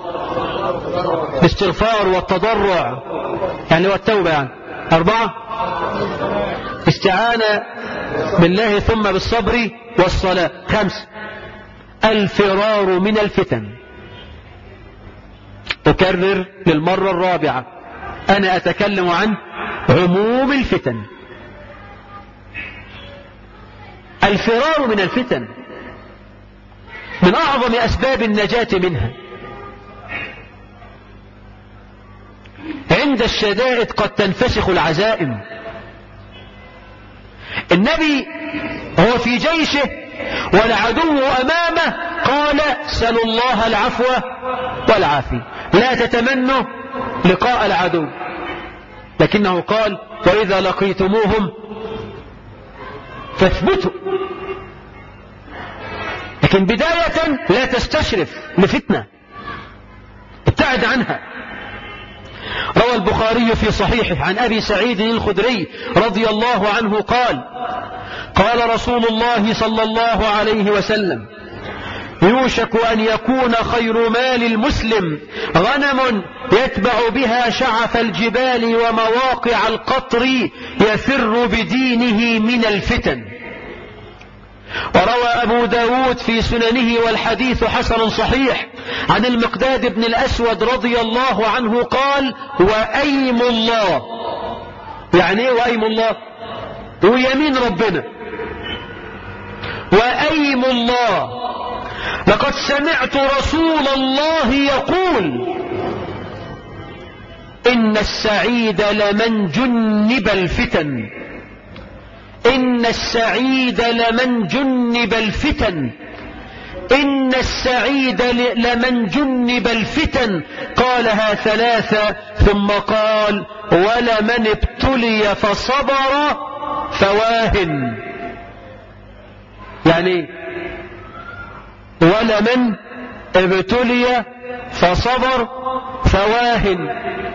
الاستغفار والتضرع يعني والتوبة يعني. 4 الاستعانة بالله ثم بالصبر والصلاة. 5 الفرار من الفتن. أكرر للمرة الرابعة، أنا أتكلم عن عموم الفتن. الفرار من الفتن من أعظم أسباب النجاة منها. عند الشدائد قد تنفسخ العزائم. النبي هو في جيشه والعدو أمامه قال سلوا الله العفو والعافية، لا تتمنوا لقاء العدو، لكنه قال وإذا لقيتموهم فاثبتوا. لكن بداية لا تستشرف لفتنة، ابتعد عنها. روى البخاري في صحيحه عن أبي سعيد الخدري رضي الله عنه قال قال رسول الله صلى الله عليه وسلم يوشك أن يكون خير مال المسلم غنم يتبع بها شعف الجبال ومواقع القطر يفر بدينه من الفتن. وروى أبو داود في سننه والحديث حسن صحيح عن المقداد بن الأسود رضي الله عنه قال وأيم الله. يعني ايه وأيم الله؟ ويمين ربنا. وأيم الله لقد سمعت رسول الله يقول إن السعيد لمن جنب الفتن. إن السعيد لمن جنب الفتن. إن السعيد لمن جنب الفتن. قالها 3 ثم قال ولمن ابتلي فصبر فواهن. يعني ولمن ابتلي فصبر فواهن.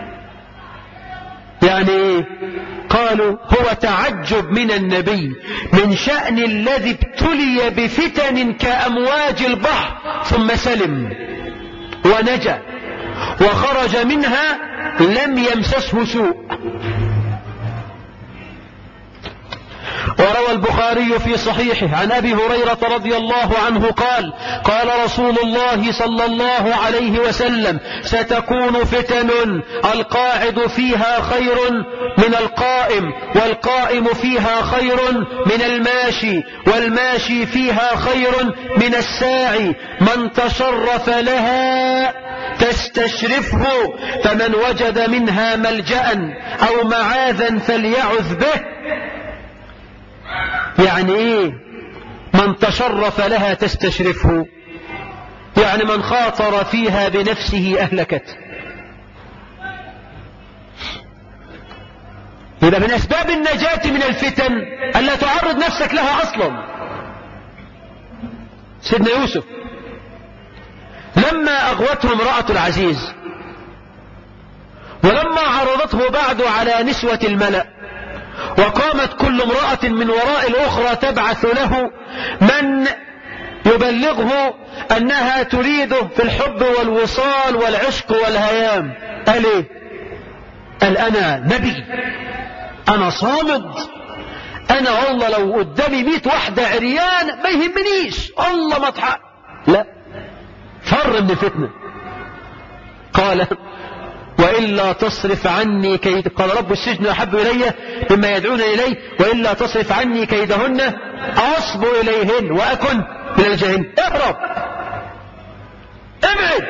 يعني ايه؟ قالوا هو تعجب من النبي من شأن الذي ابتلي بفتن كأمواج البحر ثم سلم ونجا وخرج منها لم يمسسه سوء. وروى البخاري في صحيحه عن أبي هريرة رضي الله عنه قال قال رسول الله صلى الله عليه وسلم ستكون فتن القاعد فيها خير من القائم والقائم فيها خير من الماشي والماشي فيها خير من الساعي من تشرف لها تستشرفه فمن وجد منها ملجأ أو معاذا فليعذ به. يعني ايه من تشرف لها تستشرفه؟ يعني من خاطر فيها بنفسه أهلكته. إذا من أسباب النجاة من الفتن ألا تعرض نفسك لها أصلا. سيدنا يوسف لما أغوته امرأة العزيز ولما عرضته بعد على نسوة الملأ وقامت كل امرأة من وراء الأخرى تبعث له من يبلغه أنها تريده في الحب والوصال والعشق والهيام، قال إيه؟ قال أنا نبي، أنا صامد، أنا والله لو قدامي 100 واحدة عريان ما يهمنيش، الله ما تحق. لا، فر من الفتنة. قال وإلا تصرف عني كيد، قال رب السجن أحب إلي مما يدعون إليه وإلا تصرف عني كيدهن أصب إليهن وأكن من الجاهلين. اهرب، ابعد.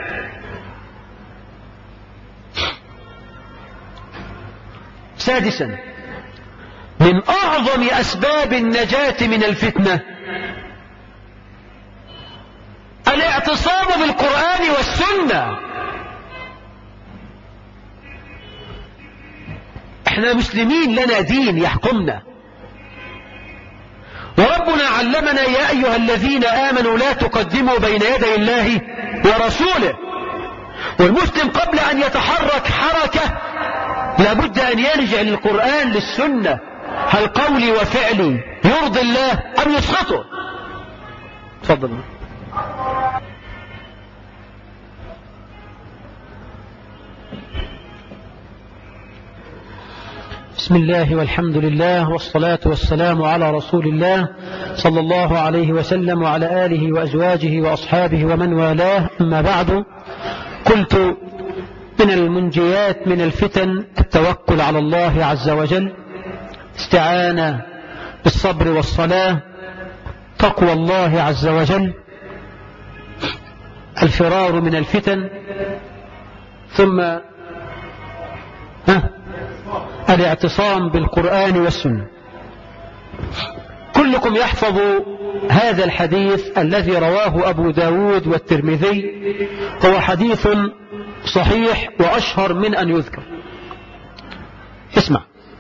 سادسا من أعظم أسباب النجاة من الفتنة الاعتصام بالقرآن والسنة. احنا مسلمين لنا دين يحكمنا، وربنا علمنا يا أيها الذين آمنوا لا تقدموا بين يدي الله ورسوله. والمسلم قبل أن يتحرك حركة لابد أن يرجع للقرآن للسنة، هل قولي وفعلي يرضي الله أم يسخطه؟ تفضل. بسم الله والحمد لله والصلاة والسلام على رسول الله صلى الله عليه وسلم وعلى آله وأزواجه وأصحابه ومن والاه. أما بعد، قلت من المنجيات من الفتن التوكل على الله عز وجل، استعانة بالصبر والصلاة، تقوى الله عز وجل، الفرار من الفتن، ثم الاعتصام بالقرآن والسنة. كلكم يحفظ هذا الحديث الذي رواه أبو داود والترمذي، هو حديث صحيح وأشهر من أن يذكر. اسمع: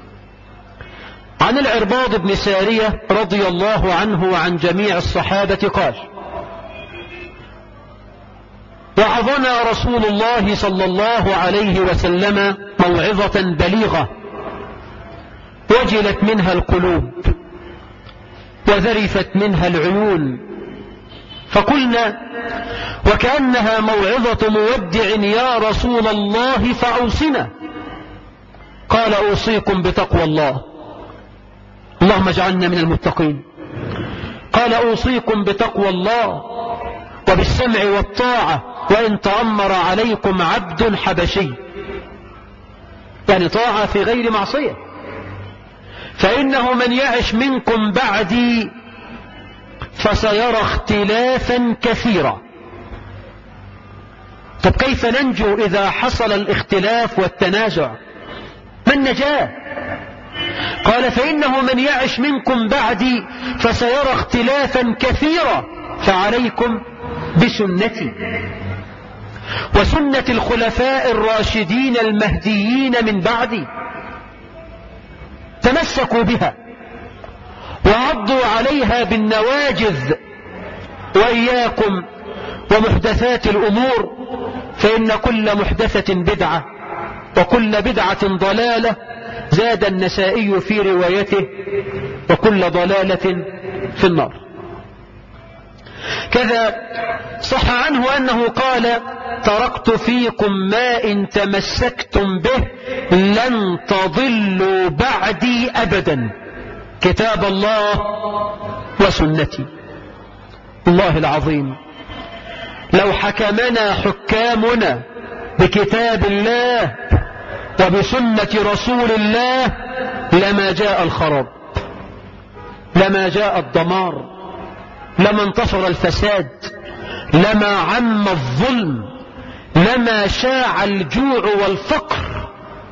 عن العرباض بن سارية رضي الله عنه وعن جميع الصحابة قال: وعظنا رسول الله صلى الله عليه وسلم موعظة بليغة وجلت منها القلوب وذرفت منها العيون، فقلنا: وكأنها موعظة مودع يا رسول الله فأوصنا. قال: أوصيكم بتقوى الله، اللهم اجعلنا من المتقين. قال: أوصيكم بتقوى الله وبالسمع والطاعة وإن تأمر عليكم عبد حبشي، يعني طاعة في غير معصية. فإنه من يعش منكم بعدي فسيرى اختلافا كثيرا. طب كيف ننجو إذا حصل الاختلاف والتنازع؟ ما النجاة؟ قال: فإنه من يعش منكم بعدي فسيرى اختلافا كثيرا، فعليكم بسنتي وسنة الخلفاء الراشدين المهديين من بعدي، تمسكوا بها وعضوا عليها بالنواجذ، وإياكم ومحدثات الأمور، فإن كل محدثة بدعة وكل بدعة ضلالة. زاد النسائي في روايته: وكل ضلالة في النار. كذا صح عنه أنه قال: تركت فيكم ما إن تمسكتم به لن تضلوا بعدي أبدا، كتاب الله وسنتي. الله العظيم، لو حكمنا حكامنا بكتاب الله وبسنة رسول الله لما جاء الخراب، لما جاء الدمار، لما انتصر الفساد، لما عم الظلم، لما شاع الجوع والفقر.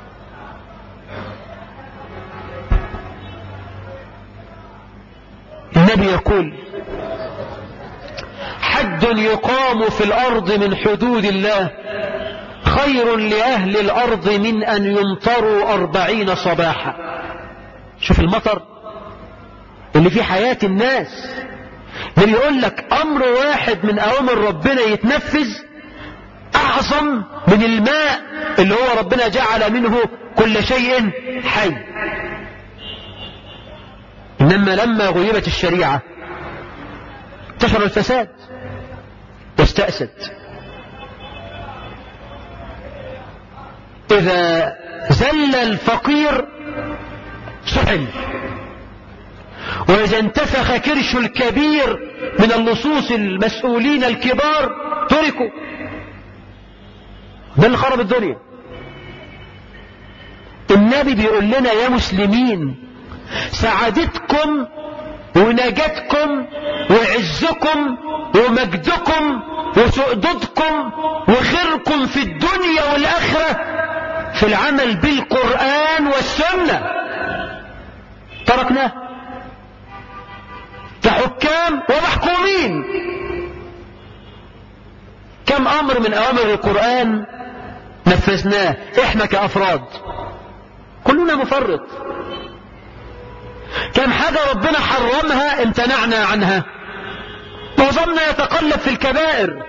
النبي يقول: حد يقام في الأرض من حدود الله خير لأهل الأرض من أن يمطروا 40 صباحا. شوف المطر اللي في حياة الناس، اللي يقول لك أمر واحد من أوامر ربنا يتنفذ أعظم من الماء اللي هو ربنا جعل منه كل شيء حي. إنما لما غيبت الشريعة انتشر الفساد واستأسد. إذا زل الفقير سحل، وإذا انتفخ كرش الكبير من اللصوص المسؤولين الكبار تركوا. ده اللي خرب الدنيا. النبي بيقول لنا: يا مسلمين، سعادتكم ونجاتكم وعزكم ومجدكم وسؤددكم وخيركم في الدنيا والآخرة في العمل بالقرآن والسنة. تركناه كحكام ومحكومين. كم أمر من أوامر القرآن نفذناه احنا كأفراد؟ كلنا مفرط. كم حاجة ربنا حرمها امتنعنا عنها؟ معظمنا يتقلب في الكبائر.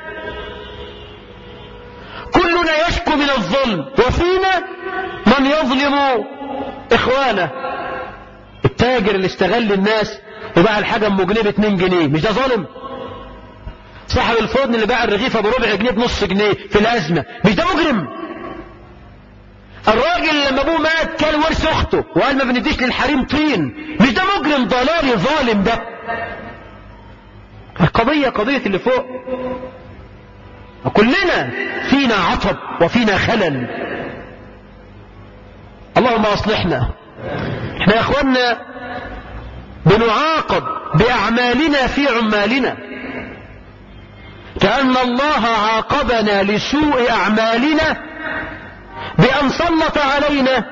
كلنا يشكو من الظلم، وفينا من يظلم إخوانه. التاجر اللي استغل الناس وباع الحاجة بمجنيه ب2 جنيه، مش ده ظالم؟ صاحب الفرن اللي باع الرغيفة بربع جنيه ب0.5 جنيه في الأزمة، مش ده مجرم؟ الراجل لما ابوه مات كان ورثه اخته وقال ما بنديش للحريم طين، مش ده مجرم ضلالي ظالم؟ ده قضية اللي فوق. وكلنا فينا عطب وفينا خلل، اللهم اصلحنا. احنا يا اخوانا بنعاقب باعمالنا في عمالنا، كأن الله عاقبنا لسوء اعمالنا بأن سلط علينا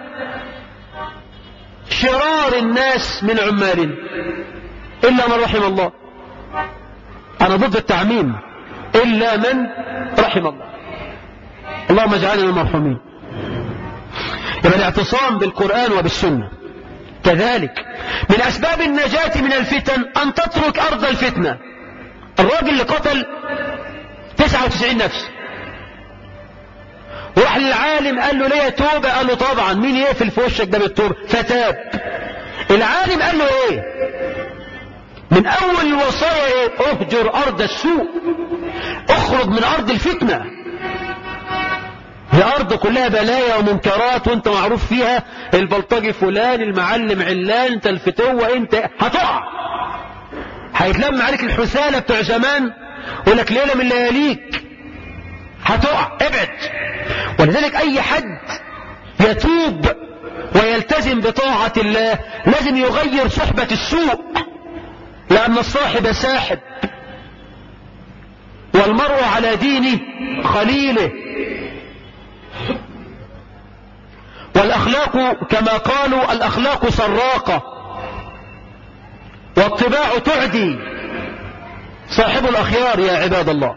شرار الناس من عمالنا إلا من رحم الله. أنا ضد التعميم، إلا من رحم الله. اللهم اجعلنا من المرحومين. يبقى الاعتصام بالقرآن وبالسنة. كذلك من أسباب النجاة من الفتن أن تترك أرض الفتنة. الراجل اللي قتل 99 نفس وراح للعالم قال له ليه توبة؟ قال له طبعا، مين يقفل في وشك ده بالتوبة؟ فتاب. العالم قال له ايه من اول الوصايا؟ ايه؟ اهجر ارض السوء، اخرج من ارض الفتنة. هي ارض كلها بلايا ومنكرات وانت معروف فيها البلطجي فلان، المعلم علان، انت الفتوة، انت هتقع. هيتلم عليك الحسالة بتوع زمان ولك ليلة من لياليك هتقع، ابعد. ولذلك اي حد يتوب ويلتزم بطاعة الله لازم يغير صحبة السوء، لأن الصاحب ساحب والمرء على دين خليله. والأخلاق كما قالوا الأخلاق سراقة والطباع تعدي. صاحب الأخيار يا عباد الله.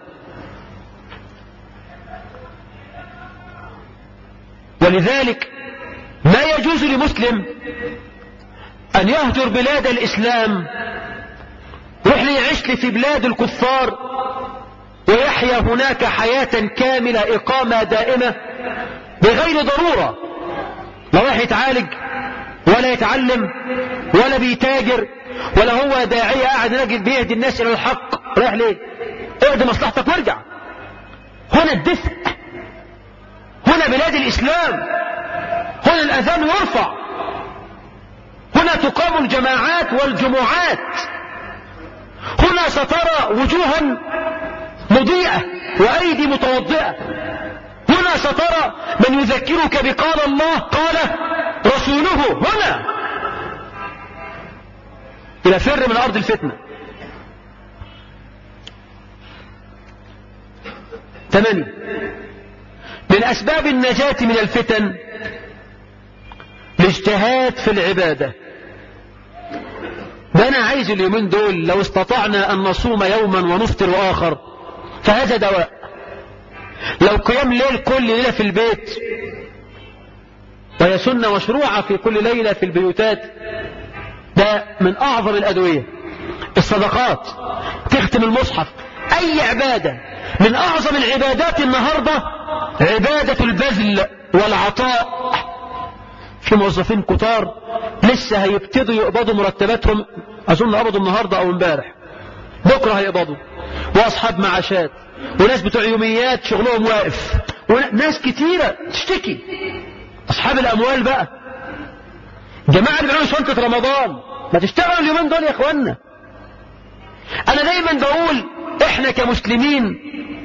ولذلك ما يجوز لمسلم أن يهجر بلاد الإسلام يروح يعيش لي في بلاد الكفار ويحيا هناك حياة كاملة إقامة دائمة بغير ضرورة، لا رايح يتعالج ولا يتعلم ولا بيتاجر ولا هو داعية قاعد راجل بيهدي الناس إلى الحق. رايح ليه؟ اهدي مصلحتك وارجع. هنا الدفء، هنا بلاد الإسلام، هنا الأذان يرفع، هنا تقام الجماعات والجمعات، هنا سترى وجوها مضيئة وأيدي متوضئة، هنا سترى من يذكرك بقال الله قال رسوله. هنا إلى فر من أرض الفتنة. 8 من أسباب النجاة من الفتن الاجتهاد في العبادة. ده أنا عايز اليومين دول لو استطعنا أن نصوم يوما ونفطر آخر فهذا دواء. لو قيام ليل كل ليلة في البيت، وهي سنة مشروعة في كل ليلة في البيوتات، ده من أعظم الأدوية. الصدقات، تختم المصحف، أي عبادة. من أعظم العبادات النهاردة عبادة البذل والعطاء. في موظفين كتار لسه هيبتدوا يقبضوا مرتباتهم، أظن قبضوا النهاردة أو امبارح، بكرة هيقبضوا، وأصحاب معاشات وناس بتوع يوميات شغلهم واقف، وناس كتيرة تشتكي. أصحاب الأموال بقى، جماعة اللي بيعملوا شنطة رمضان، ما تشتغلوا اليومين دول يا إخوانا. أنا دايما بقول إحنا كمسلمين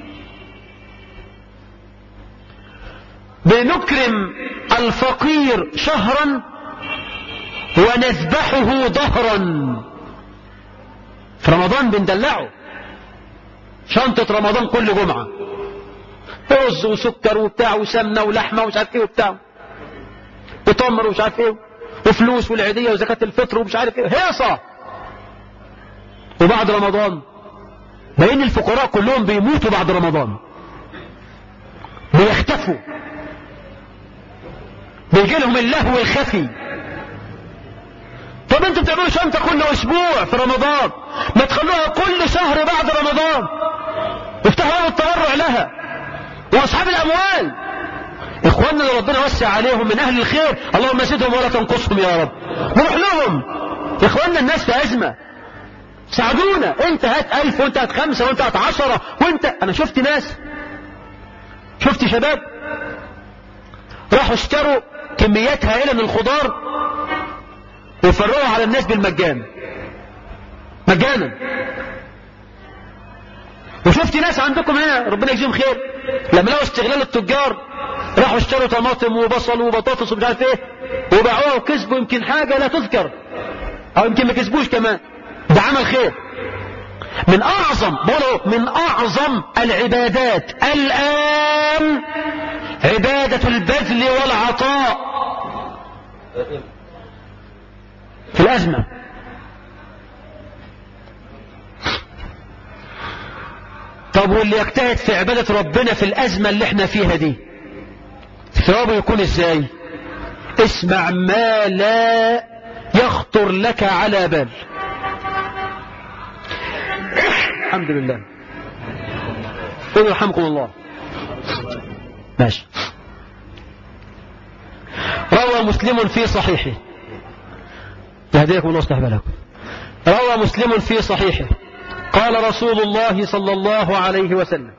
بنكرم الفقير شهرا ونذبحه ظهرا. في رمضان بندلعه، شنطة رمضان كل جمعة، رز وسكر وبتاع وسمنة ولحمة ومش عارف ايه وبتاع وتمر ومش عارف ايه وفلوس والعيدية وزكاة الفطر ومش عارف ايه، هيصة. وبعد رمضان بين الفقراء كلهم بيموتوا بعد رمضان، بيختفوا، بيجي لهم اللهو الخفي. طب انتوا بتعملوا شنطة كل اسبوع في رمضان، ما تخلوها كل شهر بعد رمضان، افتحوا التبرع لها. واصحاب الاموال اخواننا اللي ربنا وسع عليهم من اهل الخير، اللهم زدهم ولا تنقصهم يا رب، نروح لهم. يا اخواننا الناس في ازمة، ساعدونا. انت هات 1000 وانت هات 5 وانت هات 10 وانت. انا شفت ناس، شفت شباب راحوا اشتروا كميات هائلة من الخضار ويفرقوا على الناس بالمجان، مجانا. وشفت ناس عندكم هنا ربنا يجزيهم خير لما لقوا استغلال التجار راحوا اشتروا طماطم وبصل وبطاطس ومش عارف ايه وباعوها وكسبوا يمكن حاجة لا تذكر او يمكن ما كسبوش كمان. ده عمل خير. من اعظم العبادات الان عبادة البذل والعطاء في الازمة. طب واللي يجتهد في عبادة ربنا في الازمة اللي احنا فيها دي ثوابه يكون ازاي؟ اسمع ما لا يخطر لك على بال. الحمد لله. قولوا يرحمكم الله. ماشي. روى مسلم في صحيحه، يهديكم الله ويصلح بالكم. روى مسلم في صحيحه قال رسول الله صلى الله عليه وسلم: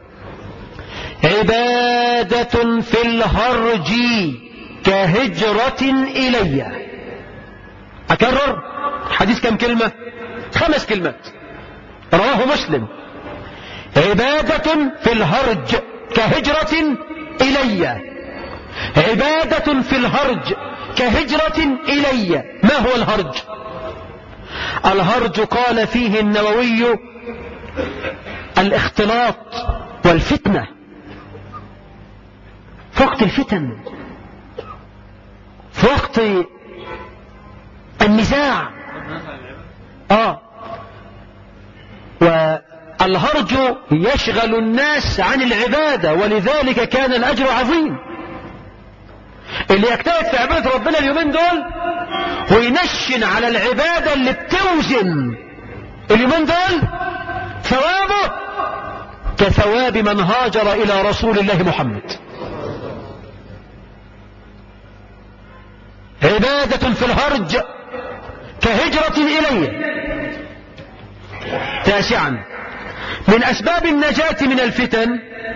عبادة في الهرج كهجرة إلي. أكرر حديث كم كلمة؟ 5 كلمات. رواه مسلم. عبادة في الهرج كهجرة إلي. عبادة في الهرج كهجرة إلي. ما هو الهرج؟ الهرج قال فيه النووي الاختلاط والفتنة. في وقت الفتن، في وقت النزاع. والهرج يشغل الناس عن العبادة، ولذلك كان الأجر عظيم. اللي يجتهد في عبادة ربنا اليومين دول وينشن على العبادة اللي بتوزن اليومين دول ثوابه كثواب من هاجر إلى رسول الله محمد. عبادة في الهرج كهجرة إلي. 9 من أسباب النجاة من الفتن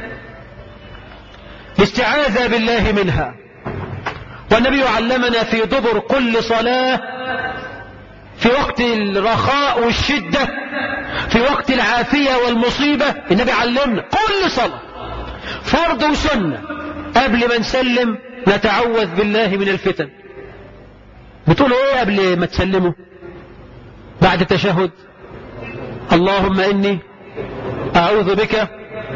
الاستعاذة بالله منها. والنبي علمنا في دبر كل صلاة، في وقت الرخاء والشدة، في وقت العافية والمصيبة. النبي علمنا كل صلاة فرض وسنة قبل ما نسلم نتعوذ بالله من الفتن. بتقولوا ايه قبل ما تسلموا بعد التشهد؟ اللهم اني اعوذ بك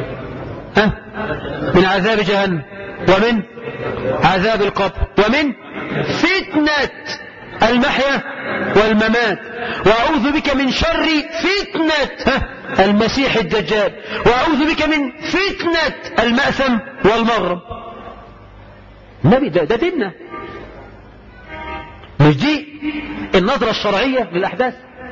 من عذاب جهنم ومن عذاب القبر ومن فتنة المحيا والممات واعوذ بك من شر فتنة المسيح الدجال واعوذ بك من فتنة المأثم والمغرب. النبي ده ديننا، مش دي النظرة الشرعية للأحداث.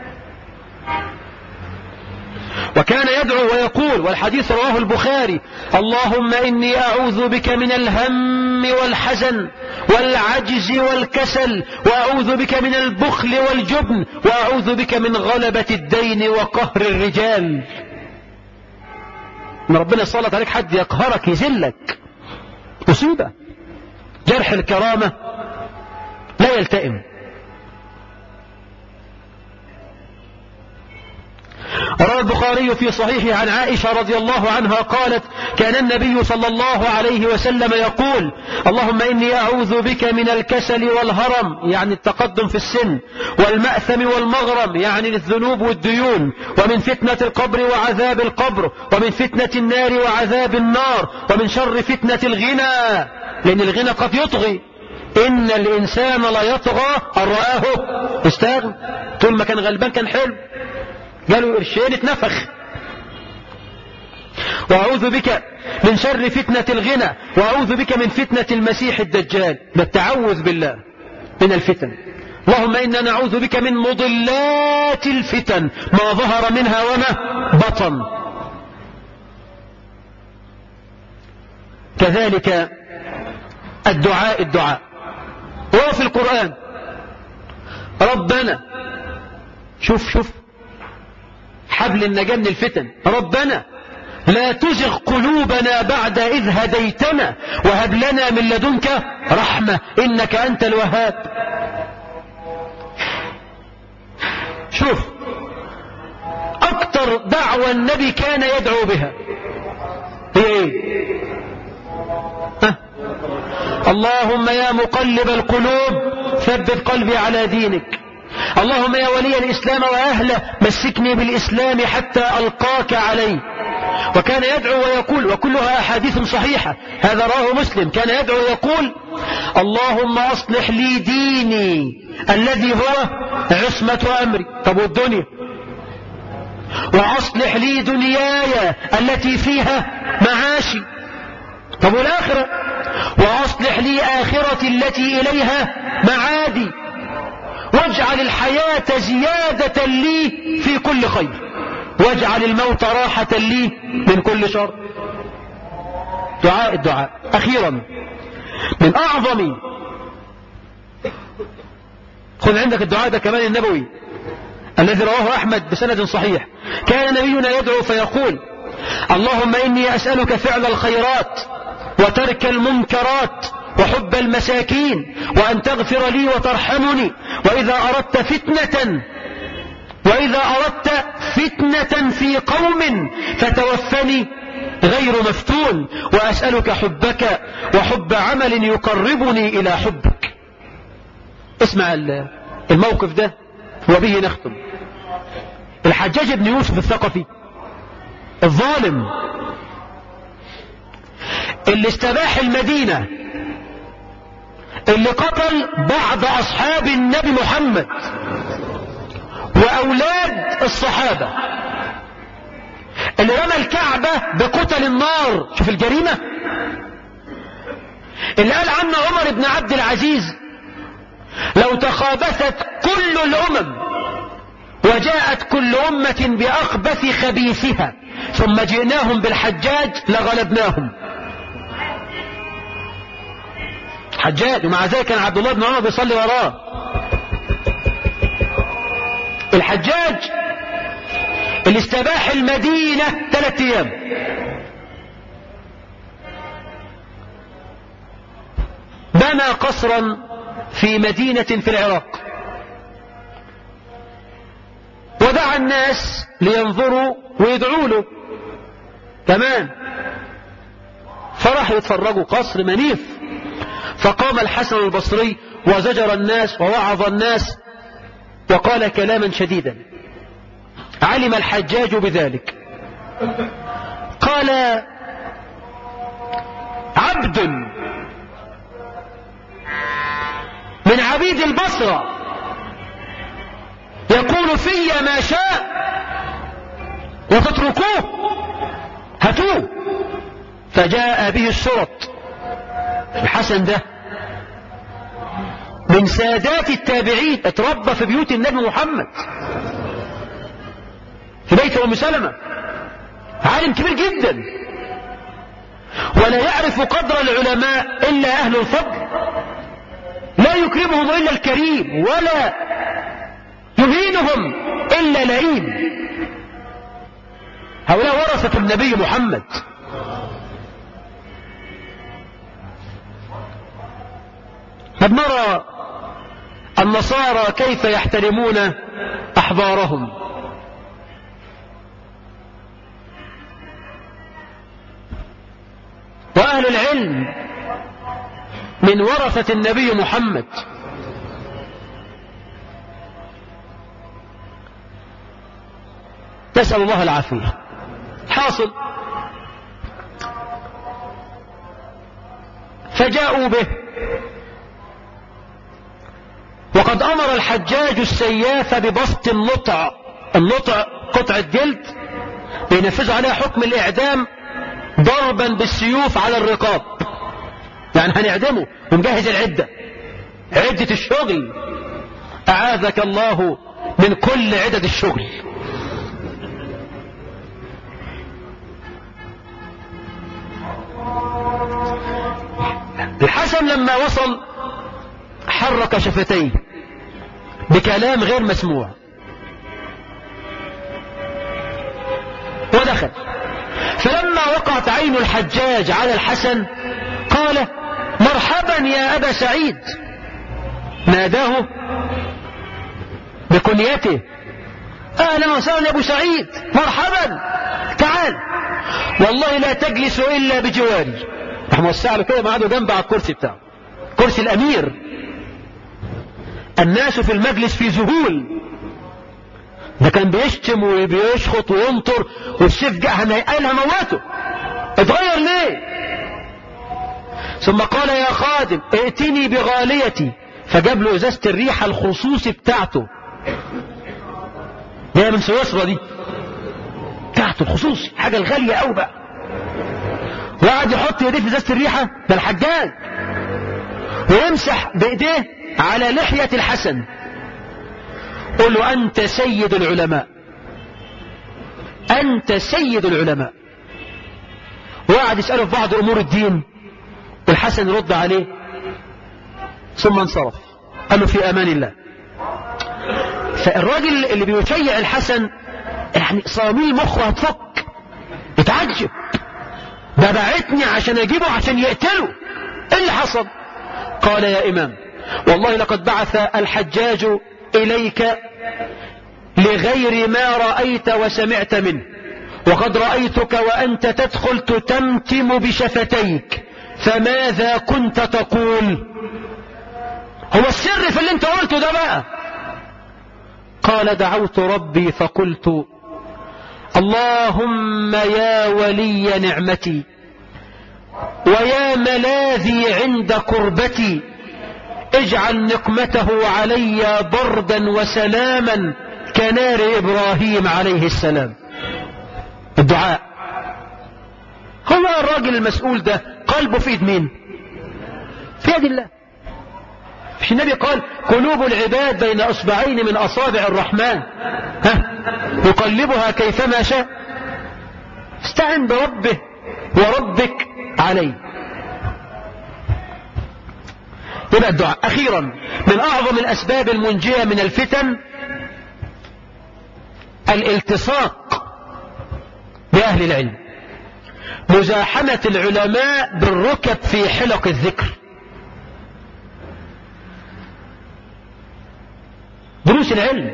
وكان يدعو ويقول، والحديث رواه البخاري: اللهم إني أعوذ بك من الهم والحزن والعجز والكسل وأعوذ بك من البخل والجبن وأعوذ بك من غلبة الدين وقهر الرجال. ان ربنا يسلط عليك حد يقهرك يذلك، مصيبة. جرح الكرامة لا يلتئم. روى البخاري في صحيحه عن عائشة رضي الله عنها قالت: كان النبي صلى الله عليه وسلم يقول: اللهم إني أعوذ بك من الكسل والهرم، يعني التقدم في السن، والمأثم والمغرم، يعني الذنوب والديون، ومن فتنة القبر وعذاب القبر، ومن فتنة النار وعذاب النار، ومن شر فتنة الغنى، لأن الغنى قد يطغي. إن الإنسان لا يطغى أن رآه استغنى. طول ما كان غلبان كان حلو، قالوا قرشين اتنفخ. وأعوذ بك من شر فتنة الغنى وأعوذ بك من فتنة المسيح الدجال. بالتعوذ بالله من الفتن. اللهم إنا نعوذ بك من مضلات الفتن ما ظهر منها وما بطن. كذلك الدعاء وفي القرآن ربنا، شوف حبل النجاة من الفتن، ربنا لا تزغ قلوبنا بعد إذ هديتنا وهب لنا من لدنك رحمة إنك أنت الوهاب. شوف أكتر دعوة النبي كان يدعو بها هي إيه؟ اللهم يا مقلب القلوب ثبت قلبي على دينك. اللهم يا ولي الإسلام وأهله مسكني بالإسلام حتى ألقاك عليه. وكان يدعو ويقول، وكلها أحاديث صحيحة، هذا رواه مسلم، كان يدعو ويقول اللهم أصلح لي ديني الذي هو عصمة أمري. طب والدنيا؟ وأصلح لي دنياي التي فيها معاشي. طب والآخرة؟ وأصلح لي آخرتي التي إليها معادي. واجعل الحياة زيادة لي في كل خير واجعل الموت راحة لي من كل شر. الدعاء أخيرا من أعظم، خذ عندك الدعاء ده كمان النبوي الذي رواه أحمد بسند صحيح. كان نبينا يدعو فيقول اللهم إني أسألك فعل الخيرات وترك المنكرات وحب المساكين وأن تغفر لي وترحمني وإذا أردت فتنة في قوم فتوفني غير مفتون وأسألك حبك وحب عمل يقربني إلى حبك. اسمع الموقف ده وبه نختم. الحجاج بن يوسف الثقفي الظالم اللي استباح المدينة، اللي قتل بعض أصحاب النبي محمد وأولاد الصحابة، اللي رمى الكعبة بقتل النار، شوف الجريمة، اللي قال عنه عمر بن عبد العزيز لو تخابثت كل الأمم وجاءت كل أمة بأخبث خبيثها ثم جئناهم بالحجاج لغلبناهم. حجاج، ومع ذلك كان عبد الله بن عمر بيصلي وراه. الحجاج اللي استباح المدينة 3 أيام، بنى قصرا في مدينة في العراق ودعا الناس لينظروا ويدعوا له كمان، فراحوا يتفرجوا، قصر منيف. فقام الحسن البصري وزجر الناس ووعظ الناس وقال كلاما شديدا. علم الحجاج بذلك، قال عبد من عبيد البصرة يقول في ما شاء وتتركوه، هاتوه. فجاء به الشرط. الحسن ده من سادات التابعين، اتربى في بيوت النبي محمد، في بيت أم سلمة، عالم كبير جدا، ولا يعرف قدر العلماء إلا أهل الفضل، لا يكرمهم إلا الكريم، ولا يهينهم إلا لئيم. هؤلاء ورثة النبي محمد. قد نرى النصارى كيف يحترمون أحبارهم، وأهل العلم من ورثة النبي محمد. نسأل الله العافية. حاصل فجاءوا به، وقد أمر الحجاج السياف ببسط النطع. النطع قطعة جلد بينفذوا عليها حكم الإعدام ضربا بالسيوف على الرقاب، يعني هنعدمه ونجهز العدة، عدة الشغل. أعاذك الله من كل عدد الشغل. الحسن لما وصل حرك شفتيه بكلام غير مسموع ودخل، فلما وقعت عين الحجاج على الحسن قال مرحبا يا أبا سعيد، ناداه بكنيته، أهلا وسهلا يا أبو سعيد، مرحبا، تعال، والله لا تجلس إلا بجواري. راح موسع له كده، معاده جنب على الكرسي بتاعه، كرسي الأمير. الناس في المجلس في ذهول، ده كان بيشتم وبيشخط وينطر، والسيف جاء قال هموته، اتغير ليه؟ ثم قال يا خادم ائتني بغاليتي، فجاب له ازازة الريحة الخصوصي بتاعته، هي من سويسرا دي بتاعته الخصوصي، حاجة الغالية قوي بقى، وقعد يحط يديه في ازازة الريحة، ده الحجاج، ويمسح بايديه على لحية الحسن، قل له أنت سيد العلماء، أنت سيد العلماء. وقعد يسأله في بعض أمور الدين، والحسن يرد عليه، ثم انصرف، قال له في أمان الله. فالراجل اللي بيشيع الحسن يعني صاميل مخه هتفك، اتعجب، ده بعتني عشان أجيبه عشان يقتله، إيه اللي حصل؟ قال يا إمام والله لقد بعث الحجاج إليك لغير ما رأيت وسمعت منه، وقد رأيتك وأنت تدخل تتمتم بشفتيك، فماذا كنت تقول؟ هو السر في اللي انت قلته ده بقى. قال دعوت ربي فقلت اللهم يا ولي نعمتي ويا ملاذي عند كربتي، اجعل نقمته علي بردا وسلاما كنار إبراهيم عليه السلام. الدعاء. هو الراجل المسؤول ده قلبه في يد مين؟ في يد الله. مش النبي قال قلوب العباد بين أصبعين من أصابع الرحمن يقلبها كيفما شاء. استعن بربه وربك عليه. يبقى الدعاء. أخيرا من أعظم الأسباب المنجية من الفتن الالتصاق بأهل العلم، مزاحمة العلماء بالركب في حلق الذكر، دروس العلم،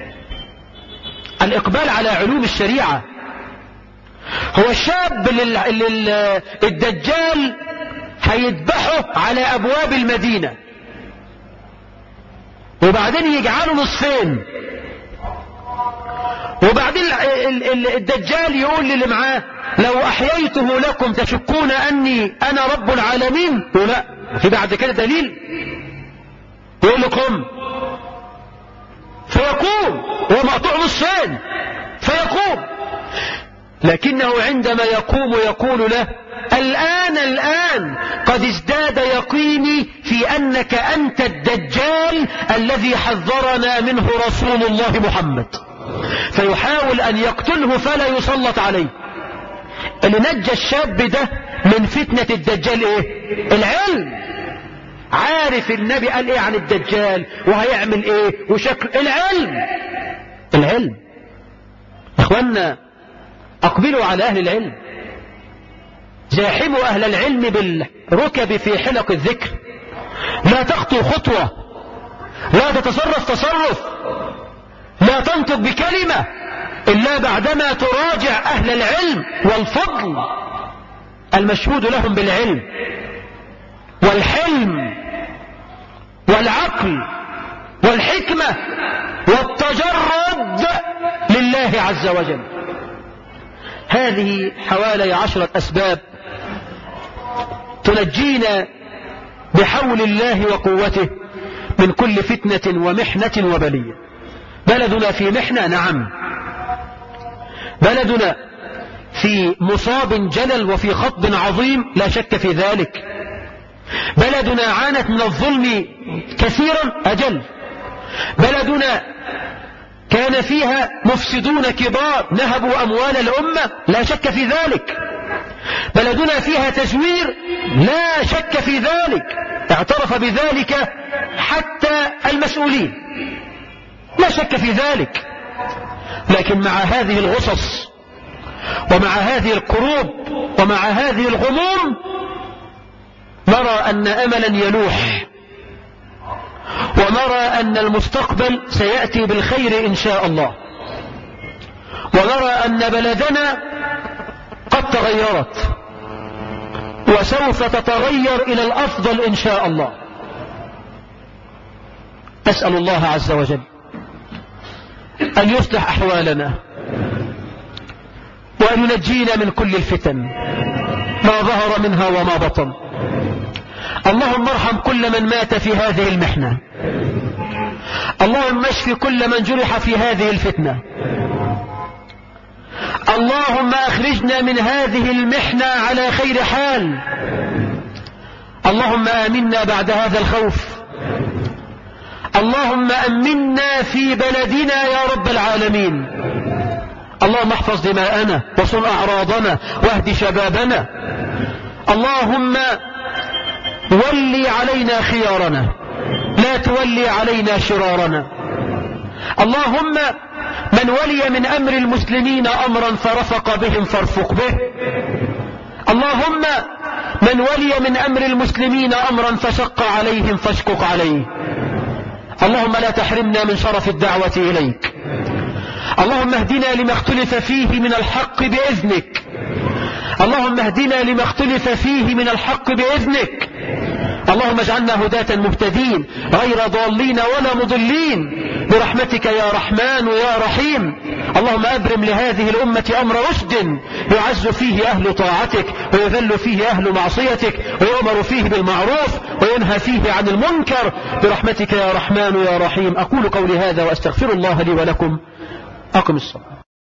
الإقبال على علوم الشريعة. هو الشاب اللي الدجال هيذبحه على أبواب المدينة، وبعدين يجعله نصفين، وبعدين الدجال يقول للي معاه لو أحييته لكم تشكون أني أنا رب العالمين، ولا في بعد كده دليل؟ يقول لكم فيقوم، هو مقطوع نصفين فيقوم، لكنه عندما يقوم يقول له الآن قد ازداد يقيني في أنك أنت الدجال الذي حذرنا منه رسول الله محمد، فيحاول أن يقتله فلا يسلط عليه. اللي نجى الشاب ده من فتنة الدجال ايه؟ العلم. عارف النبي قال ايه عن الدجال وهيعمل ايه وشكل العلم. اخوانا اقبلوا على اهل العلم، زاحموا اهل العلم بالركب في حلق الذكر، لا تخطو خطوة، لا تتصرف تصرف، لا تنطق بكلمة إلا بعدما تراجع أهل العلم والفضل المشهود لهم بالعلم والحلم والعقل والحكمة والتجرد لله عز وجل. هذه حوالي 10 أسباب تنجينا بحول الله وقوته من كل فتنة ومحنة وبلية. بلدنا في محنة، نعم، بلدنا في مصاب جلل وفي خطب عظيم، لا شك في ذلك. بلدنا عانت من الظلم كثيرا، أجل. بلدنا كان فيها مفسدون كبار نهبوا أموال الأمة، لا شك في ذلك. بلدنا فيها تزوير، لا شك في ذلك، اعترف بذلك حتى المسؤولين، لا شك في ذلك. لكن مع هذه الغصص ومع هذه الكروب ومع هذه الغموم نرى أن أملا يلوح، ونرى أن المستقبل سيأتي بالخير إن شاء الله، ونرى أن بلدنا قد تغيرت وسوف تتغير إلى الأفضل إن شاء الله. أسأل الله عز وجل أن يصلح أحوالنا وأن ينجينا من كل الفتن ما ظهر منها وما بطن. اللهم ارحم كل من مات في هذه المحنة، اللهم اشف كل من جرح في هذه الفتنة، اللهم أخرجنا من هذه المحنة على خير حال. اللهم آمنا بعد هذا الخوف، اللهم أمنا في بلدنا يا رب العالمين. اللهم احفظ دماءنا وصن أعراضنا واهد شبابنا. اللهم ولي علينا خيارنا لا تولي علينا شرارنا. اللهم من ولي من أمر المسلمين أمرا فرفق بهم فارفق به. اللهم من ولي من أمر المسلمين أمرا فشق عليهم فاشقق عليه. اللهم لا تحرمنا من شرف الدعوة إليك. اللهم اهدنا لما اختلف فيه من الحق بإذنك. اللهم اهدنا لما اختلف فيه من الحق بإذنك. اللهم اجعلنا هداة مهتدين غير ضالين ولا مضلين برحمتك يا رحمن يا رحيم. اللهم أبرم لهذه الأمة أمر رشد يعز فيه أهل طاعتك ويذل فيه أهل معصيتك ويؤمر فيه بالمعروف وينهى فيه عن المنكر برحمتك يا رحمن يا رحيم. أقول قولي هذا وأستغفر الله لي ولكم. أقم الصلاة.